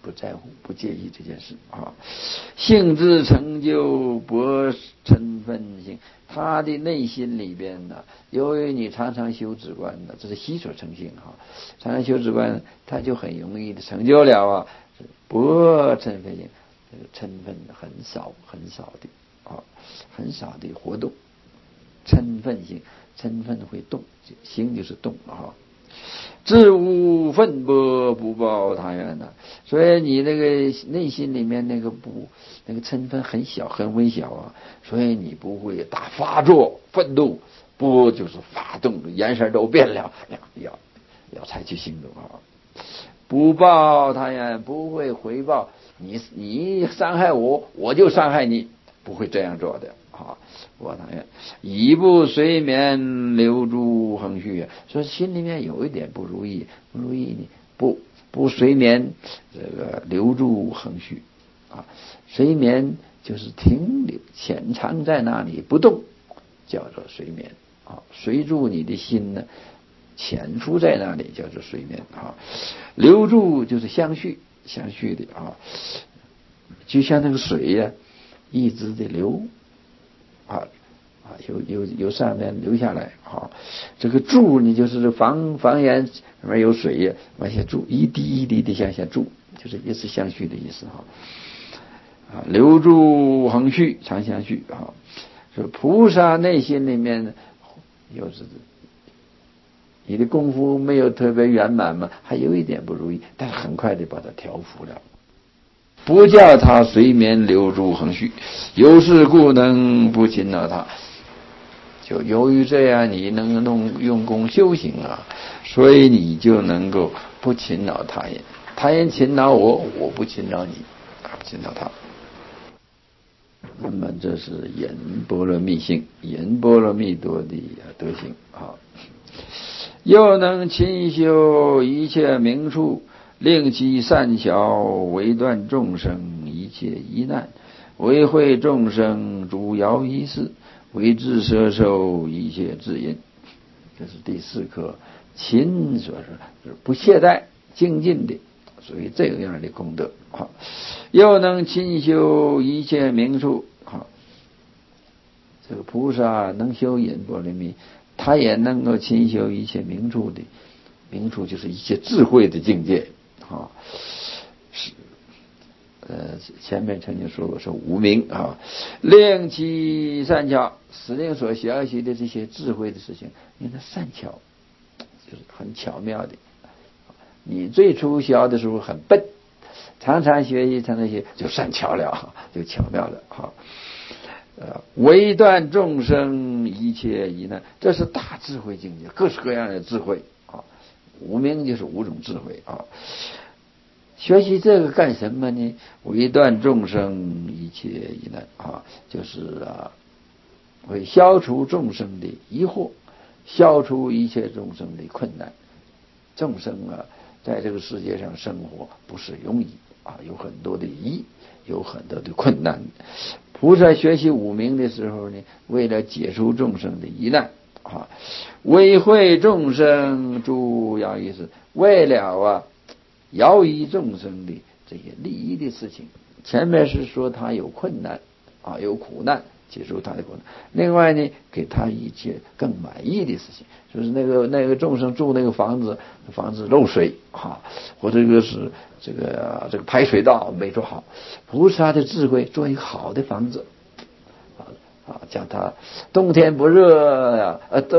不在乎，不介意这件事啊。性之成就薄嗔忿性，他的内心里边呢，由于你常常修止观的，这是习所成性哈，常常修止观，他就很容易的成就了啊。薄嗔忿性，这个嗔忿很少的啊，很少的活动。嗔忿性，嗔忿会动，心就是动啊。自无愤薄不报他愿呢，所以你那个内心里面那个嗔忿很小很微小啊，所以你不会大发作愤怒，不就是发动，眼神都变了，要采取行动啊。不报他愿，不会回报你伤害我，我就伤害你，不会这样做的啊。我讨厌以不随眠留住恒续，说心里面有一点不如意你不随眠，这个留住恒续啊。随眠就是停留潜藏在那里不动，叫做随眠啊。随住你的心呢，潜伏在那里叫做睡眠啊。留住就是相续的啊，就像那个水呀，一直的流啊，由上面流下来啊。这个注呢，就是房檐里面有水呀，往下注，一滴一滴的向下注，就是也是相续的意思哈。啊，留住恒续常相续啊。说菩萨内心里面有是你的功夫没有特别圆满嘛，还有一点不如意，但是很快的把它调伏了。不叫他随眠留住恒续，有事故能不勤劳他。就由于这样，你能用功修行啊，所以你就能够不勤劳他人，他人勤劳我，我不勤劳你，勤劳他。那么这是言波罗蜜性，言波罗蜜多的德行啊。又能勤修一切名处，令其善巧为断众生一切疑难，为会众生诸要一事，为智摄受一切智因。这是第四课，勤所说是不懈怠精进的，属于这样的功德。好，又能勤修一切名处。好，这个菩萨能修言波罗蜜，他也能够勤修一切名处的，名处就是一切智慧的境界啊。是前面曾经说过，说无名啊，令其善巧，使令所学习的这些智慧的事情，因为它善巧，就是很巧妙的。你最初学的时候很笨，常常学习，常常学，就善巧了，就巧妙了哈。为断众生一切疑难，这是大智慧境界，各式各样的智慧啊。无名就是五种智慧啊。学习这个干什么呢？为断众生一切疑难啊，就是会消除众生的疑惑，消除一切众生的困难。众生在这个世界上生活不是容易啊，有很多的疑，有很多的困难。菩萨学习五明的时候呢，为了解除众生的疑难啊，为会众生诸要义事，为了摇移众生的这些利益的事情。前面是说他有困难啊，有苦难，解除他的苦难。另外呢，给他一切更满意的事情，就是那个众生住那个房子漏水啊，或者是这个排水道没做好，菩萨的智慧做一个好的房子叫他冬天不热呀，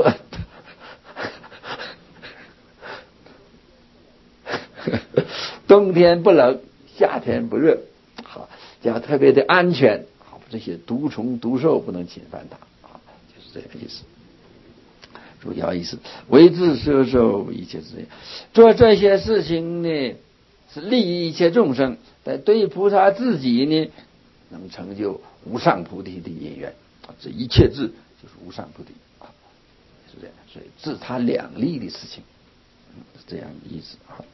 冬天不冷，夏天不热，好，叫特别的安全，好，这些毒虫毒兽不能侵犯它啊，就是这个意思。主要意思，为智摄受一切之因，做这些事情呢，是利益一切众生，但对于菩萨自己呢，能成就无上菩提的因缘啊，这一切智就是无上菩提啊，是这样，所以自他两利的事情，是这样的意思啊。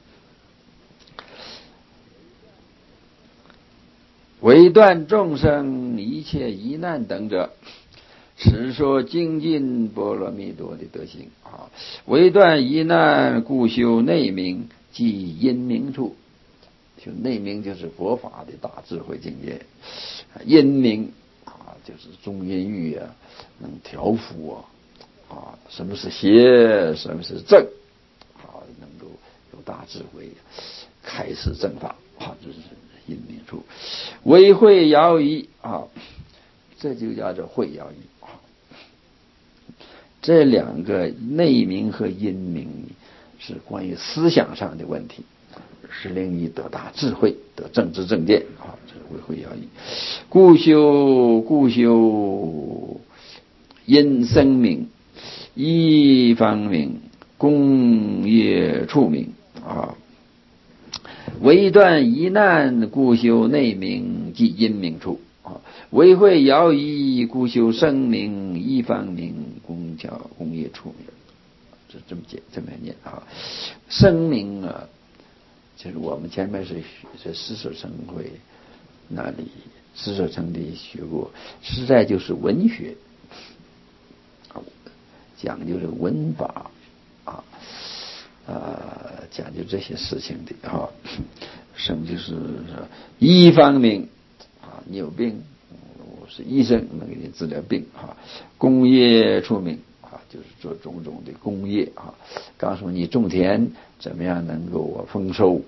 为断众生一切疑难等者，此说精进波罗蜜多的德行啊。为断疑难，故修内明即因明处， 就内明就是佛法的大智慧境界，阴明就是中阴欲能调伏什么是邪，什么是正能够有大智慧开示正法这是阴明处。为会摇移这就叫做会摇移这两个内明和阴明是关于思想上的问题，是令你得大智慧，得正知正见这是为会摇移。故修因生明，一方明，功业处明为断疑难，故修内明即阴明处为会摇移，故修声明，一方明，功业处明。这么念声明就是我们前面是师舍称会那里师舍称里学过，实在就是文学讲究这个文法讲究这些事情的生就是一方明你有病，我是医生，能给你治疗病功业处明就是做种种的工业告诉你种田怎么样能够丰收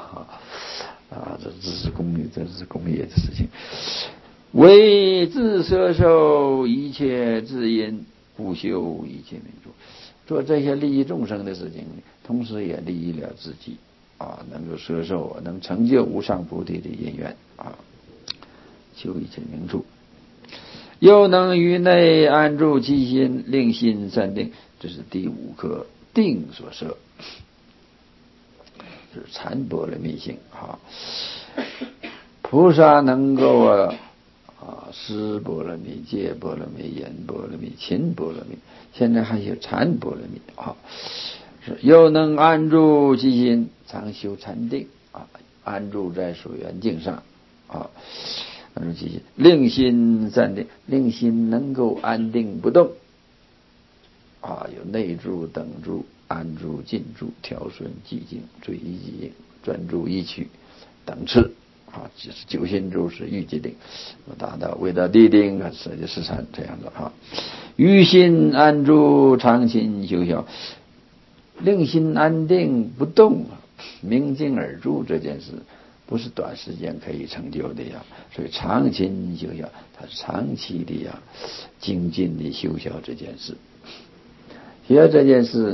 这是工业的事情。为自摄受一切自因，故修一切明处。做这些利益众生的事情，同时也利益了自己能够摄受，能成就无上菩提的因缘修一切明处。又能于内安住其心，令心善定，这是第五颗定所摄，就是禅般若密性菩萨能够施般若密、戒般若密、言般若密、勤般若密，现在还有禅般若密又能安住其心，常修禅定安住在所缘境上安住其心，令心暂定，令心能够安定不动有内住、等住、安住、静住、调顺、寂静、追忆寂静、专注一取等次就是九心住是欲界定，达到为到地定舍界十禅这样的于心安住，常勤修学，令心安定不动明镜而住这件事不是短时间可以成就的所以长勤修学，它是长期的精进的修学这件事。学这件事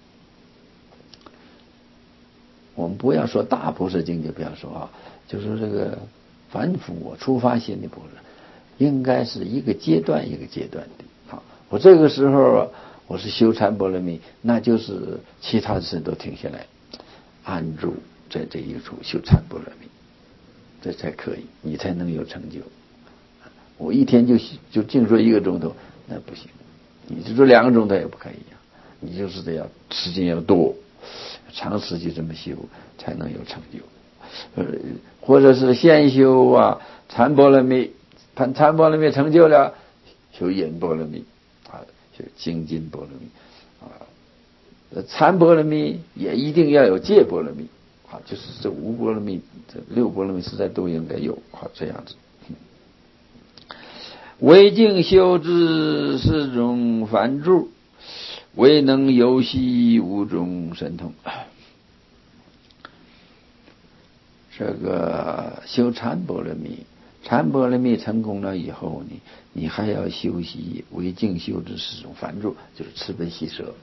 我们不要说大菩萨境界，不要说就说这个凡夫出发心的菩萨，应该是一个阶段一个阶段的我这个时候我是修禅般若密，那就是其他的事都停下来，安住在这一处修禅般若密，这才可以，你才能有成就。我一天就静坐1个钟头，那不行，你就做2个钟头也不可以你就是得要时间要多，长时间这么修才能有成就。或者是先修禅般若密，禅般若密成就了，修言般若密修精进般若密禅般若密也一定要有戒般若密就是这5般若密、这6般若密实在都应该有这样子。为净修之4种梵住，未能游息5种神通。这个修禅般若密，禅般若密成功了以后你还要修习为净修之4种梵住，就是慈悲喜舍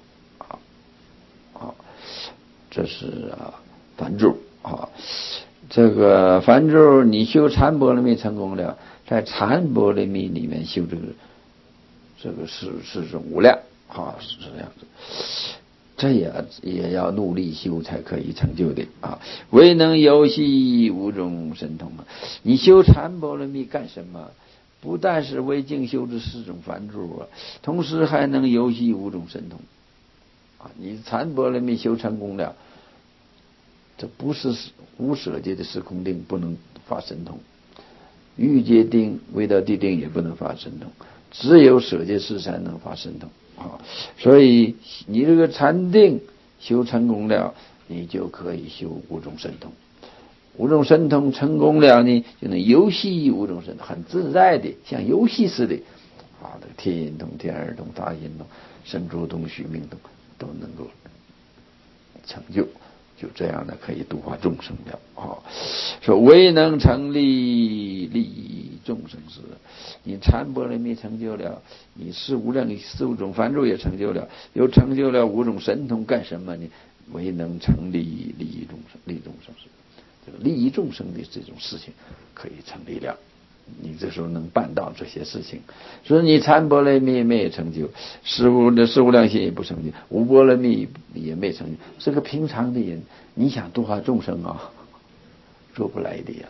这是梵住这个梵住你修禅般若密成功了，在禅般若密里面修这个4种无量是这样子，这也要努力修才可以成就的未能游息5种神通你修禅般若密干什么？不但是为净修这4种梵住同时还能游息5种神通你禅般若密修成功了，这不是无舍界的时空定不能发神通，欲界定、未到地定也不能发神通，只有舍界识才能发神通所以你这个禅定修成功了，你就可以修5种神通。 五种神通成功了呢，就能游戏五种神通，很自在的，像游戏似的啊，这个天眼通、天耳通、大眼通、神足通、须弥通都能够成就，就这样的可以度化众生了啊。说唯能成利益众生事，你禅波罗蜜成就了，你四无量四五种凡诸也成就了，又成就了五种神通，干什么呢？唯能成利益众生，利益众生事。这个利益众生的这种事情可以成力量，你这时候能办到这些事情。所以你禅波罗蜜没有成就，四无量心也不成就，无波罗蜜也没成就。这个平常的人，你想度化众生啊，做不来的呀。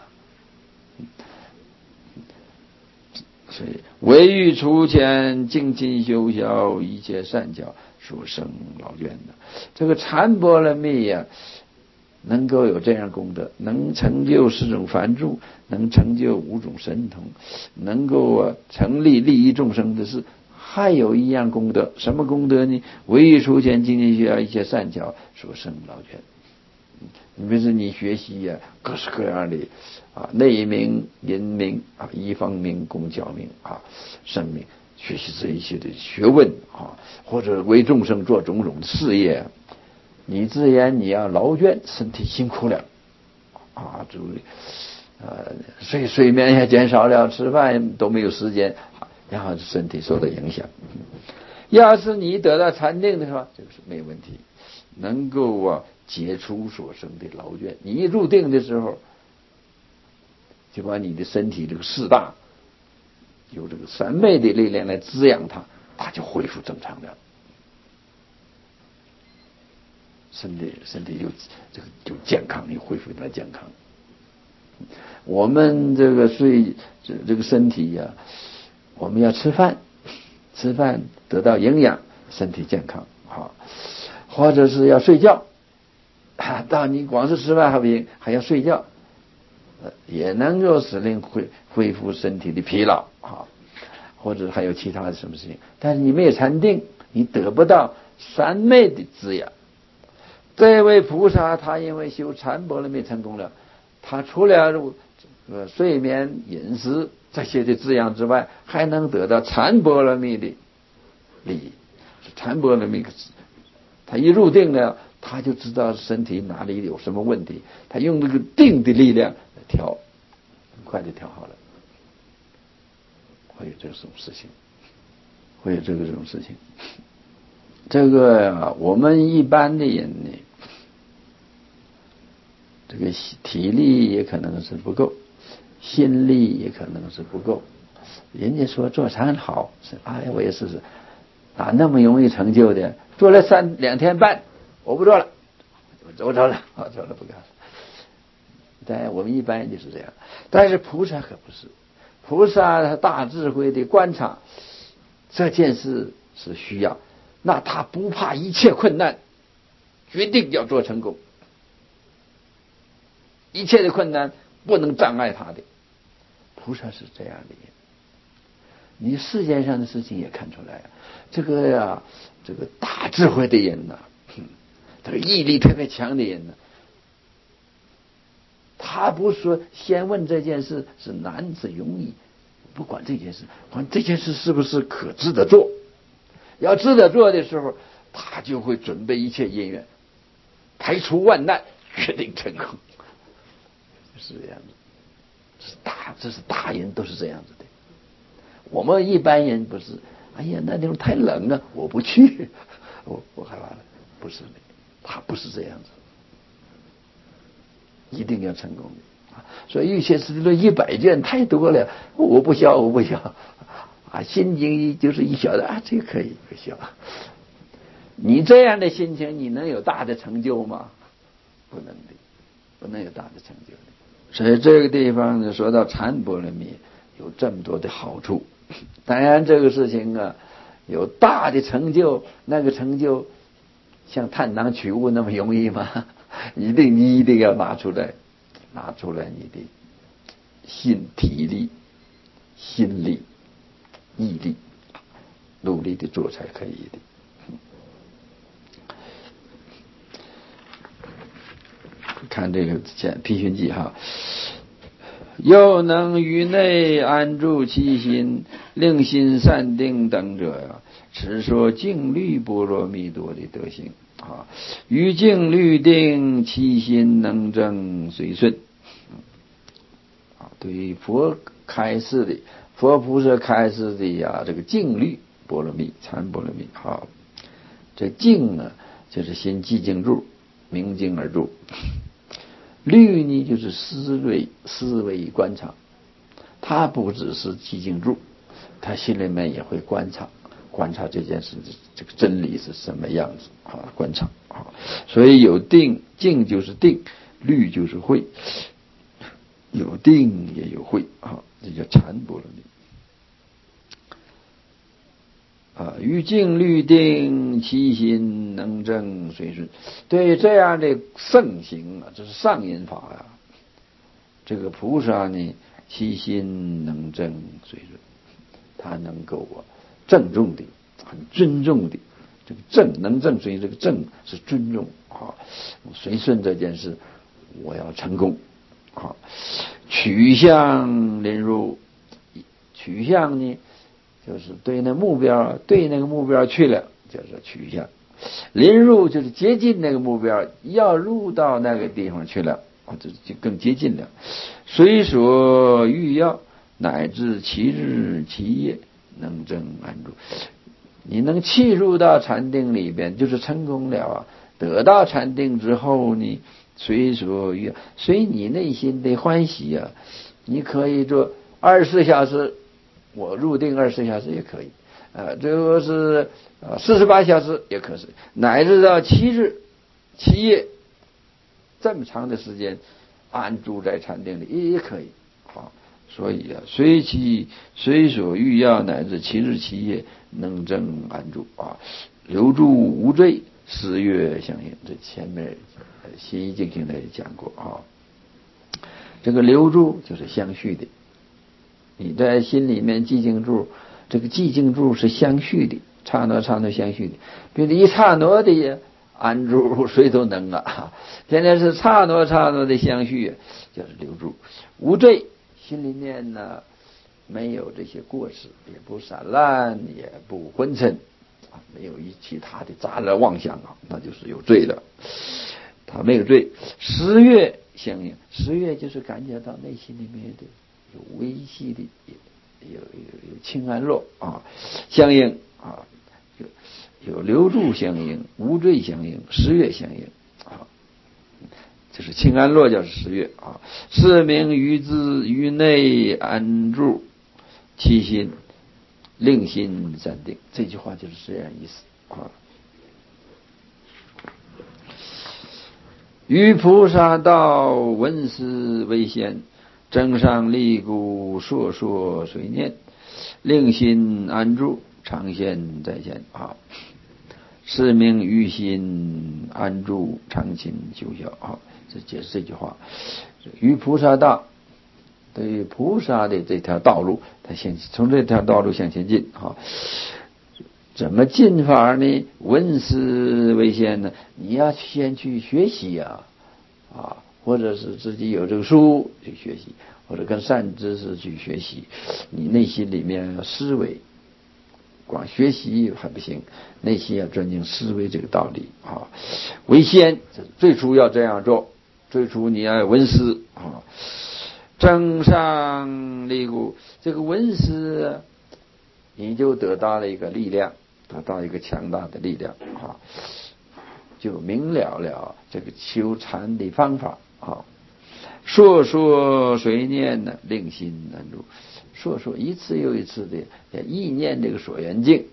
所以唯欲除前，精进修效，一切善教，殊生老愿的。这个禅波罗蜜呀，能够有这样功德，能成就四种凡诸，能成就五种神通，能够成立利益众生的事。还有一样功德，什么功德呢？唯欲除前，精进修效，一切善教，殊生老愿。你比如说你学习呀，各式各样的内明、隐明一方明、公教明圣明，学习这一些的学问或者为众生做种种的事业，你自然你要劳倦，身体辛苦了注意睡眠也减少了，吃饭都没有时间，然后身体受到影响。要是你得到禅定的话，这个是没有问题，能够解除所生的劳倦。你一入定的时候，就把你的身体这个四大有这个三昧的力量来滋养它，它就恢复正常了。身体就健康，你恢复它健康。我们这个这个身体呀，我们要吃饭得到营养，身体健康或者是要睡觉到你光是吃饭还不行，还要睡觉，也能够使令恢复身体的疲劳或者还有其他的什么事情。但是你没有禅定，你得不到三昧的滋养。这位菩萨他因为修禅波罗蜜成功了，他除了睡眠饮食这些的滋养之外，还能得到禅波罗蜜的利益。禅波罗蜜他一入定了，他就知道身体哪里有什么问题，他用这个定的力量来调，很快就调好了。会有这种事情，会有这种事情。这个我们一般的人呢，这个体力也可能是不够，心力也可能是不够。人家说做禅好，我也试试，哪那么容易成就的？做了2天半，我不做了，我走了，走了不干了。但我们一般就是这样，但是菩萨可不是，菩萨他大智慧的观察这件事是需要，那他不怕一切困难，决定要做成功。一切的困难不能障碍他的，菩萨是这样的人。你世界上的事情也看出来这个大智慧的人这个毅力特别强的人他不说先问这件事是难是容易，不管这件事，管这件事是不是可值得做。要值得做的时候，他就会准备一切因缘，排除万难，决定成功。是这样子，这是大人都是这样子的。我们一般人不是，哎呀，那地方太冷了，我不去，我害怕了。不是的，他不是这样子，一定要成功的。所以《玉切师地论》100卷太多了，我不消心经就是一小的这个可以不消。你这样的心情，你能有大的成就吗？不能的，不能有大的成就的。所以这个地方呢，说到禅波罗蜜有这么多的好处。当然这个事情有大的成就，那个成就像探囊取物那么容易吗？你一定要拿出来你的体力、心力、毅力，努力的做才可以的。 看这个批寻记哈，又能于内安住其心，令心善定等者呀，此说静虑波罗蜜多的德行啊。于静虑定，其心能正随顺啊。对于佛开示的佛菩萨开示的呀，这个静虑波罗蜜、禅波罗蜜好。这静呢，就是心寂静住，明静而住。虑呢，就是思维观察，他不只是寂静住，他心里面也会观察这件事，这个真理是什么样子啊？观察啊，所以有定，静就是定，虑就是慧，有定也有慧啊，这叫禅波罗蜜。于静虑定，其心能正随顺。对这样的圣行啊，这是上因法呀。这个菩萨呢，其心能正随顺，他能够郑重的、很尊重的，这个正能正随，这个正是尊重啊，随顺这件事，我要成功啊。取向临入，取向呢，就是对那个目标去了，叫做取向。临入就是接近那个目标，要入到那个地方去了，这就更接近了。随所欲要，乃至其日其夜，能正安住。你能契入到禅定里边，就是成功了啊！得到禅定之后呢，随所欲要，随你内心的欢喜啊，你可以做24小时。我入定24小时也可以，最后是48小时也可以，乃至到7日7夜这么长的时间安住在禅定里也可以。好，所以啊，随所欲要，乃至7日7夜能正安住啊，留住无罪，思悦相应。这前面心一静心来讲过啊，这个留住就是相续的。你在心里面寂静住，这个寂静住是相续的，刹那相续的。比如一刹那的安住，谁都能啊。现在是刹那的相续，就是留住无罪，心里面呢没有这些过失，也不散乱，也不昏沉啊，没有其他的杂乱妄想啊，那就是有罪的。他没有罪，十月相应，十月就是感觉到内心里面的。有微细的，有清安乐啊，相应啊，有留住相应，无罪相应，十月相应啊，就是清安乐叫十月啊。是名于自于内安住其心，令心暂定。这句话就是这样意思啊。于菩萨道，闻思为先。正上立故，烁烁随念，令心安住，常现在前啊。是名于心安住，常勤修效啊。这解释这句话。于菩萨道，对于菩萨的这条道路，他先从这条道路向前进啊。怎么进法呢？闻思为先呢？你要先去学习啊，或者是自己有这个书去学习，或者跟善知识去学习。你内心里面要思维，光学习还不行，内心要钻进思维这个道理啊。为先，最初要这样做，最初你要闻思啊。正上立故，这个闻思，你就得到了一个力量，得到一个强大的力量啊，就明了这个修禅的方法啊。烁烁随念呢，令心安住。烁烁一次又一次的意念这个所缘境。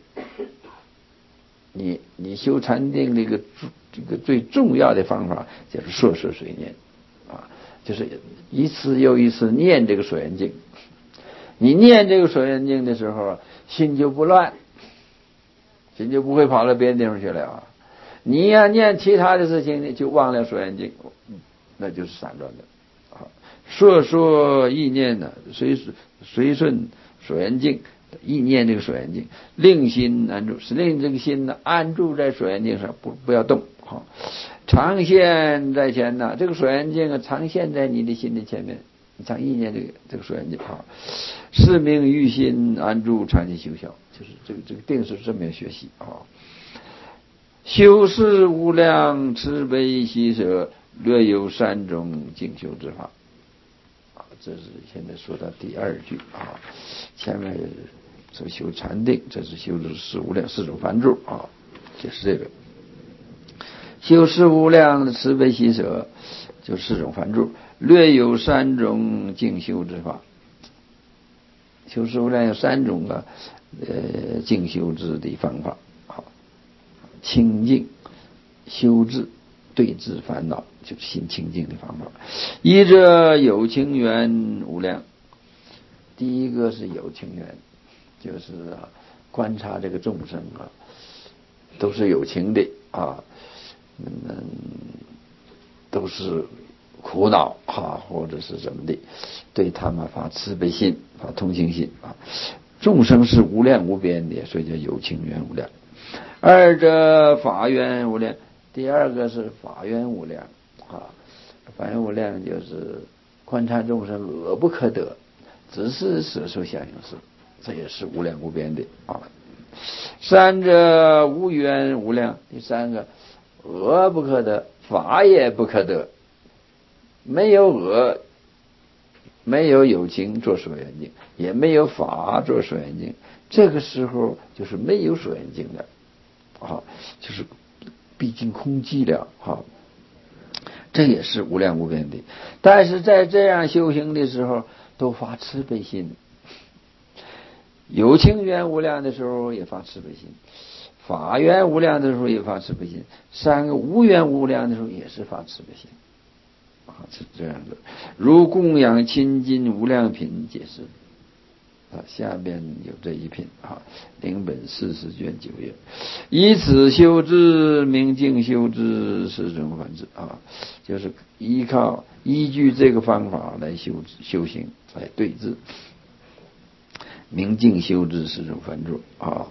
你修禅定这个最重要的方法就是烁烁随念啊，就是一次又一次念这个所缘境。你念这个所缘境的时候，心就不乱，心就不会跑到别的地方去了。你要念其他的事情呢，就忘了所缘境，那就是散乱的。烁烁意念呢，随顺所缘境，意念这个所缘境，令心安住，是令这个心呢安住在所缘境上，不要动。 常现在前呐，这个所缘境啊，常现在你的心的前面，你常意念这个所缘境啊。是名于心安住常寂修效，就是这个定是这么样学习啊。修饰无量慈悲喜舍，略有三种静修之法。这是现在说到第二句啊，前面是修禅定，这是修的是无量四种梵住啊，就是这个修饰无量的慈悲喜舍，就四种梵住，略有三种静修之法。修饰无量有三种啊，静修之的方法，好，清净、修治、对治烦恼，就是心清净的方法。一者有情缘无量，第一个是有情缘，就是观察这个众生啊，都是有情的啊，都是苦恼啊，或者是什么的，对他们发慈悲心、发同情心啊。众生是无量无边的，所以叫有情缘无量。二者法缘无量，第二个是法缘无量啊。法缘无量就是观察众生恶不可得，只是舍受相应事，这也是无量无边的啊。三者无缘无量，第三个恶不可得，法也不可得，没有恶，没有有情做所缘境，也没有法做所缘境，这个时候就是没有所缘境的啊，就是毕竟空寂了啊，这也是无量无边的。但是在这样修行的时候，都发慈悲心，有情缘无量的时候也发慈悲心，法缘无量的时候也发慈悲心，三个无缘无量的时候也是发慈悲心啊，是这样的。如供养亲近无量品解释啊，下面有这一品啊，领本40卷9页，以此修之，明净修之，是种反之啊，就是依据这个方法来修行，来对治，明净修之，是种反之啊。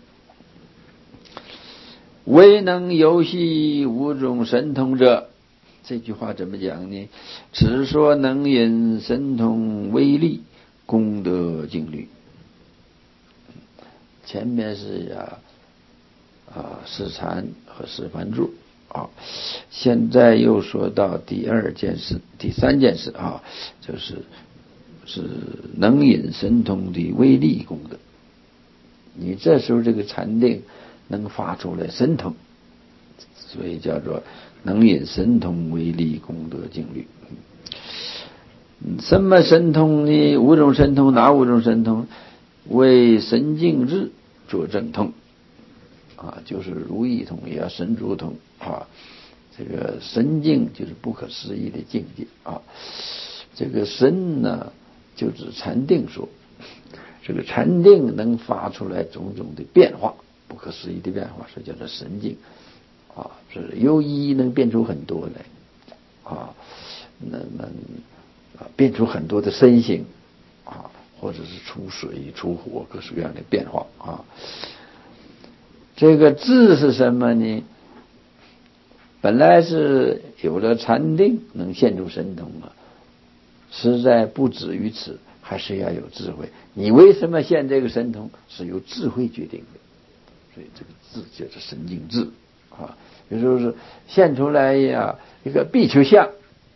唯能游戏五种神通者，这句话怎么讲呢？此说能引神通威力，功德净律。前面是四禅和四梵住啊，现在又说到第三件事啊，就是能引神通的威力功德。你这时候这个禅定能发出来神通，所以叫做能引神通威力功德净律。什么神通呢？五种神通，哪五种神通？为神境智作正通啊，就是如意通也要神足通啊。这个神境就是不可思议的境界啊。这个神呢，就指禅定说，这个禅定能发出来种种的变化，不可思议的变化，所以叫做神境啊。是由一能变出很多来啊，能变出很多的身形啊，或者是出水出火，各式各样的变化啊。这个智是什么呢？本来是有了禅定能现出神通啊，实在不止于此，还是要有智慧。你为什么现这个神通，是由智慧决定的，所以这个智就是神境智啊。有时候是现出来一个比丘像，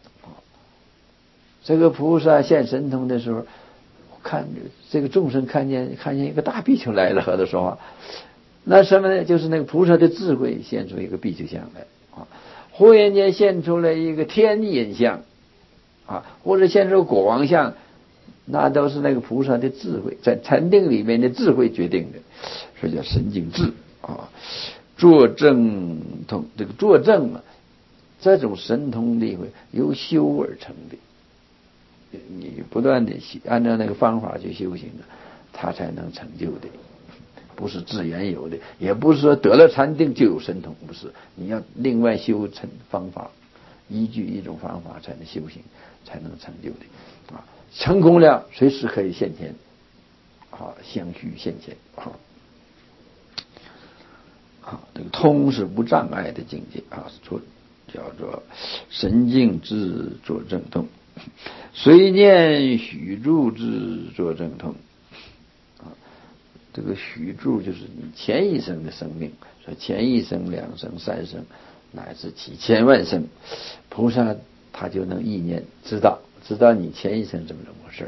这个菩萨现神通的时候，看这个众生看见一个大比丘来了，和他说话，那什么呢？就是那个菩萨的智慧现出一个比丘像来啊，忽然间现出来一个天眼像啊，或者现出国王像，那都是那个菩萨的智慧，在禅定里面的智慧决定的，所以叫神境智啊。作证通，这个作证啊，这种神通力会由修而成的。你不断的按照那个方法去修行的，他才能成就的，不是自然有的，也不是说得了禅定就有神通，不是，你要另外修成方法，依据一种方法才能修行，才能成就的啊。成功了，随时可以现前啊，相续现前啊。这个通是无障碍的境界啊， 叫做神境智作正通，随念许住智作正通。这个许住就是你前一生的生命，说前一生、两生、三生，乃至几千万生，菩萨他就能意念知道你前一生怎么回事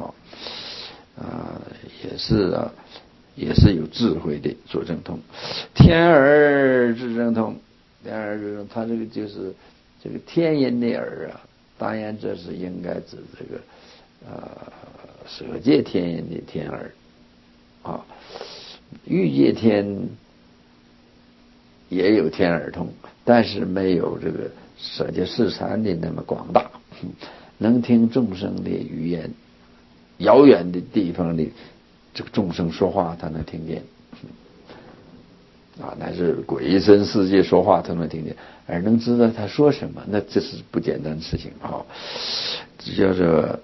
也是有智慧的作正通。天耳智正通，他这个就是这个天音的耳啊，当然这是应该指这个舍界天音的天耳欲界天也有天耳通，但是没有这个舍界四禅的那么广大，能听众生的语言，遥远的地方的这个众生说话他能听见乃至鬼神世界说话他能听见，而能知道他说什么，那这是不简单的事情这叫做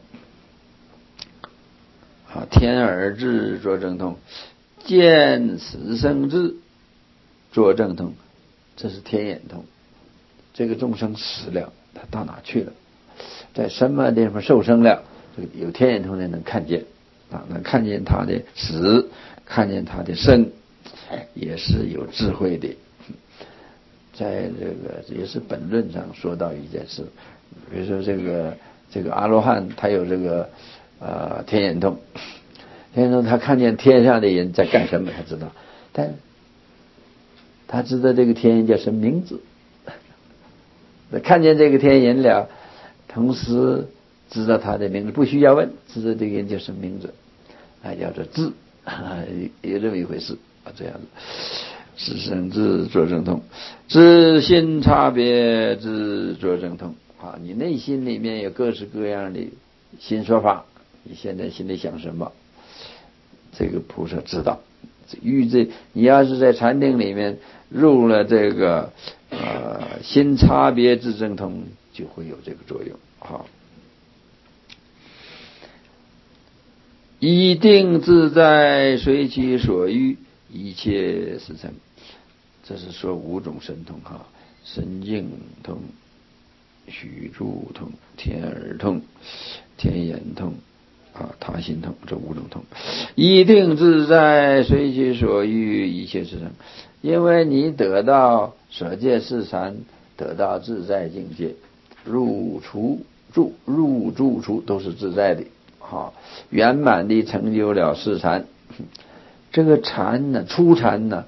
天耳智作正通，见死生智作正通，这是天眼通。这个众生死了，他到哪去了，在什么地方受生了，这个有天眼通的能看见能看见他的死，看见他的生，也是有智慧的。在这个也是本论上说到一件事，比如说这个阿罗汉他有这个天眼通，他看见天上的人在干什么，他知道，但他知道这个天人叫什么名字，看见这个天人了，同时知道他的名字，不需要问，知道这个人叫什么名字，叫做智有这么一回事这样子。是生智作正通，知心差别智作正通你内心里面有各式各样的新说法，你现在心里想什么，这个菩萨知道。你要是在禅定里面入了这个心差别智正通，就会有这个作用一定自在随其所欲，一切是成。这是说五种神通神境通、许住通、天耳通、天眼通他心通，这五种通。一定自在随其所欲，一切是成。因为你得到舍界四禅，得到自在境界，入住出都是自在的圆满地成就了四禅。这个禅呢，初禅呢，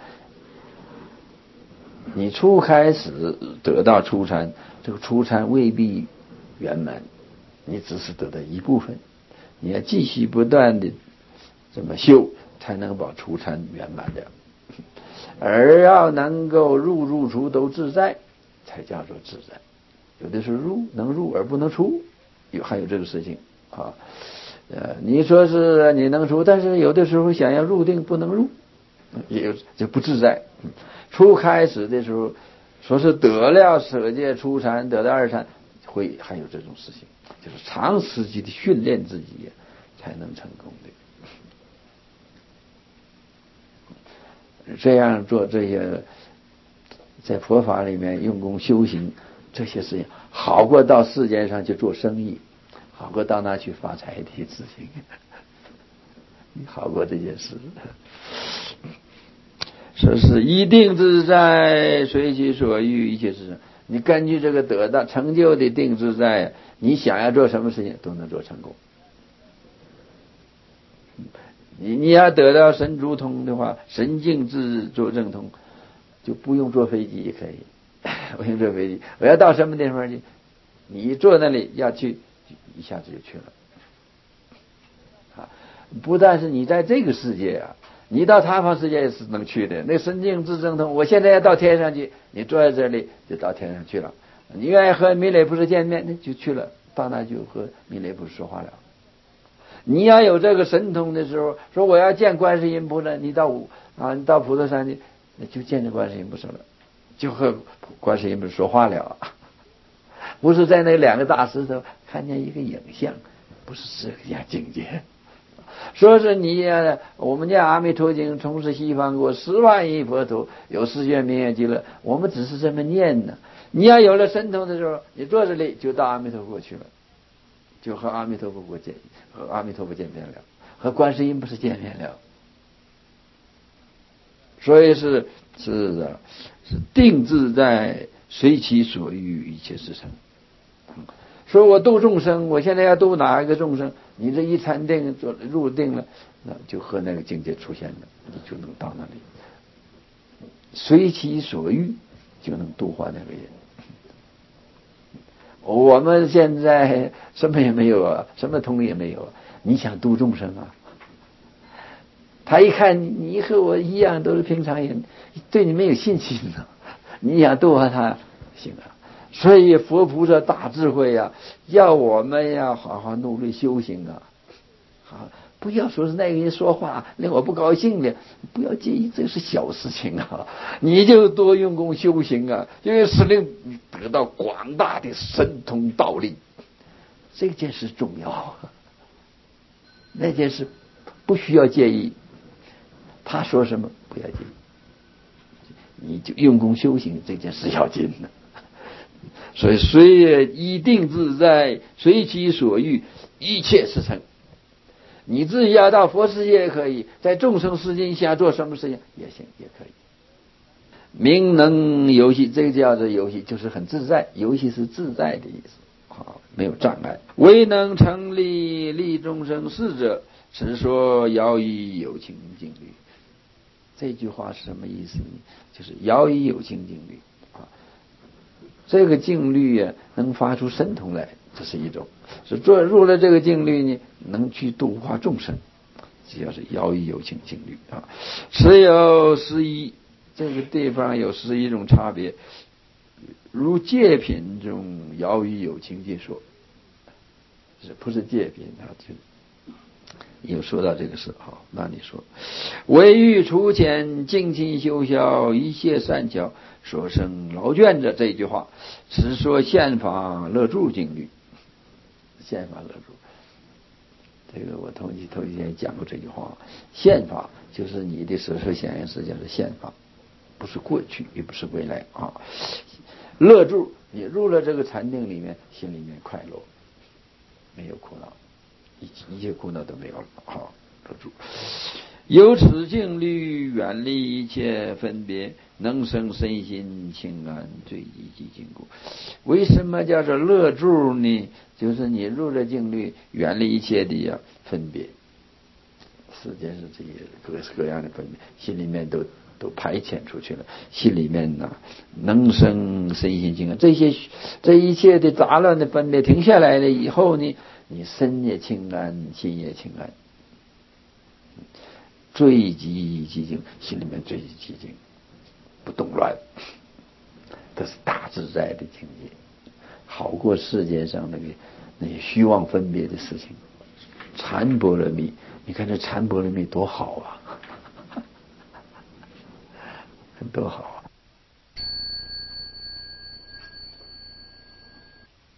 你初开始得到初禅，这个初禅未必圆满，你只是得到一部分，你要继续不断的这么修，才能把初禅圆满掉。而要能够入出都自在，才叫做自在。有的是能入而不能出，还有这个事情你说是你能出，但是有的时候想要入定不能入，也就不自在。初开始的时候说是得了舍界初禅，得到二禅，还有这种事情，就是长时期的训练自己才能成功的。这样做这些在佛法里面用功修行这些事情，好过到世间上去做生意，好过到那去发财的事情，好过这件事。说是一定自在随其所欲，一切是成。你根据这个得到成就的定自在，你想要做什么事情都能做成功。你要得到神足通的话，神境智作正通，就不用坐飞机也可以。不用坐飞机，我要到什么地方去，你一坐那里要去，一下子就去了不但是你在这个世界你到他方世界也是能去的。那神境智正通，我现在要到天上去，你坐在这里就到天上去了。你愿意和弥勒菩萨见面，那就去了，到那就和弥勒菩萨说话了。你要有这个神通的时候，说我要见观世音菩萨，你到普陀山去，那就见着观世音菩萨了，就和观世音菩萨说话了。不是在那两个大石头看见一个影像，不是这样境界。 说是你我们念阿弥陀经，从事西方国10万亿佛陀，有世界名言极乐，我们只是这么念呢。你要有了神通的时候，你坐这里就到阿弥陀佛去了，就和阿弥陀佛见面了，和观世音不是见面了。所以是定自在，随其所欲，一切事成。说我度众生，我现在要度哪一个众生？你这一禅定入定了，那就和那个境界出现了，你就能到那里，随其所欲就能度化那个人。我们现在什么也没有啊，什么通也没有啊，你想度众生啊？他一看你和我一样都是平常人，对你没有信心呢，你想度化他行啊？所以佛菩萨大智慧啊，要我们要好好努力修行啊！好，不要说是那个人说话令我不高兴的，不要介意，这是小事情啊！你就多用功修行啊，因为使令你得到广大的神通道力，这件事重要。那件事不需要介意，他说什么不要介意，你就用功修行，这件事要紧的。所以随一定自在，随其所欲，一切事成。你自己要到佛世界也可以，在众生世界下做什么事情也行，也可以。明能游戏，这个叫做游戏，就是很自在，游戏是自在的意思，好，没有障碍。唯能成立利众生事者，此说摇以有情境律。这句话是什么意思呢？就是摇以有情境律啊。这个境律啊，能发出神通来，这是一种；是入了这个境律呢，能去度化众生，这叫是摇以有情境律啊。此有11，这个地方有11种差别。如戒品中摇以有情界说，是不是戒品啊？就有说到这个事，好，那你说，唯欲除浅，精勤修消，一切善巧，所生劳倦者，这句话，此说宪法乐住经律。宪法乐住，这个我头几天讲过这句话。宪法就是你的舍身显现实，叫做宪法，不是过去，也不是未来啊。乐住，你入了这个禅定里面，心里面快乐，没有苦恼。一切苦恼都没有了，好，得住。由此境律，远离一切分别，能生身心清安，最极寂静故。为什么叫做乐住呢？就是你入了境律，远离一切的分别，世间是这些各式各样的分别，心里面都排遣出去了，心里面呢能生身心清安。这一切的杂乱的分别停下来了以后呢，你身也清安，心也清安，最极寂静，心里面最寂静，不动乱，这是大自在的境界，好过世界上那些虚妄分别的事情。禅波罗蜜，你看这禅波罗蜜多好啊，多好。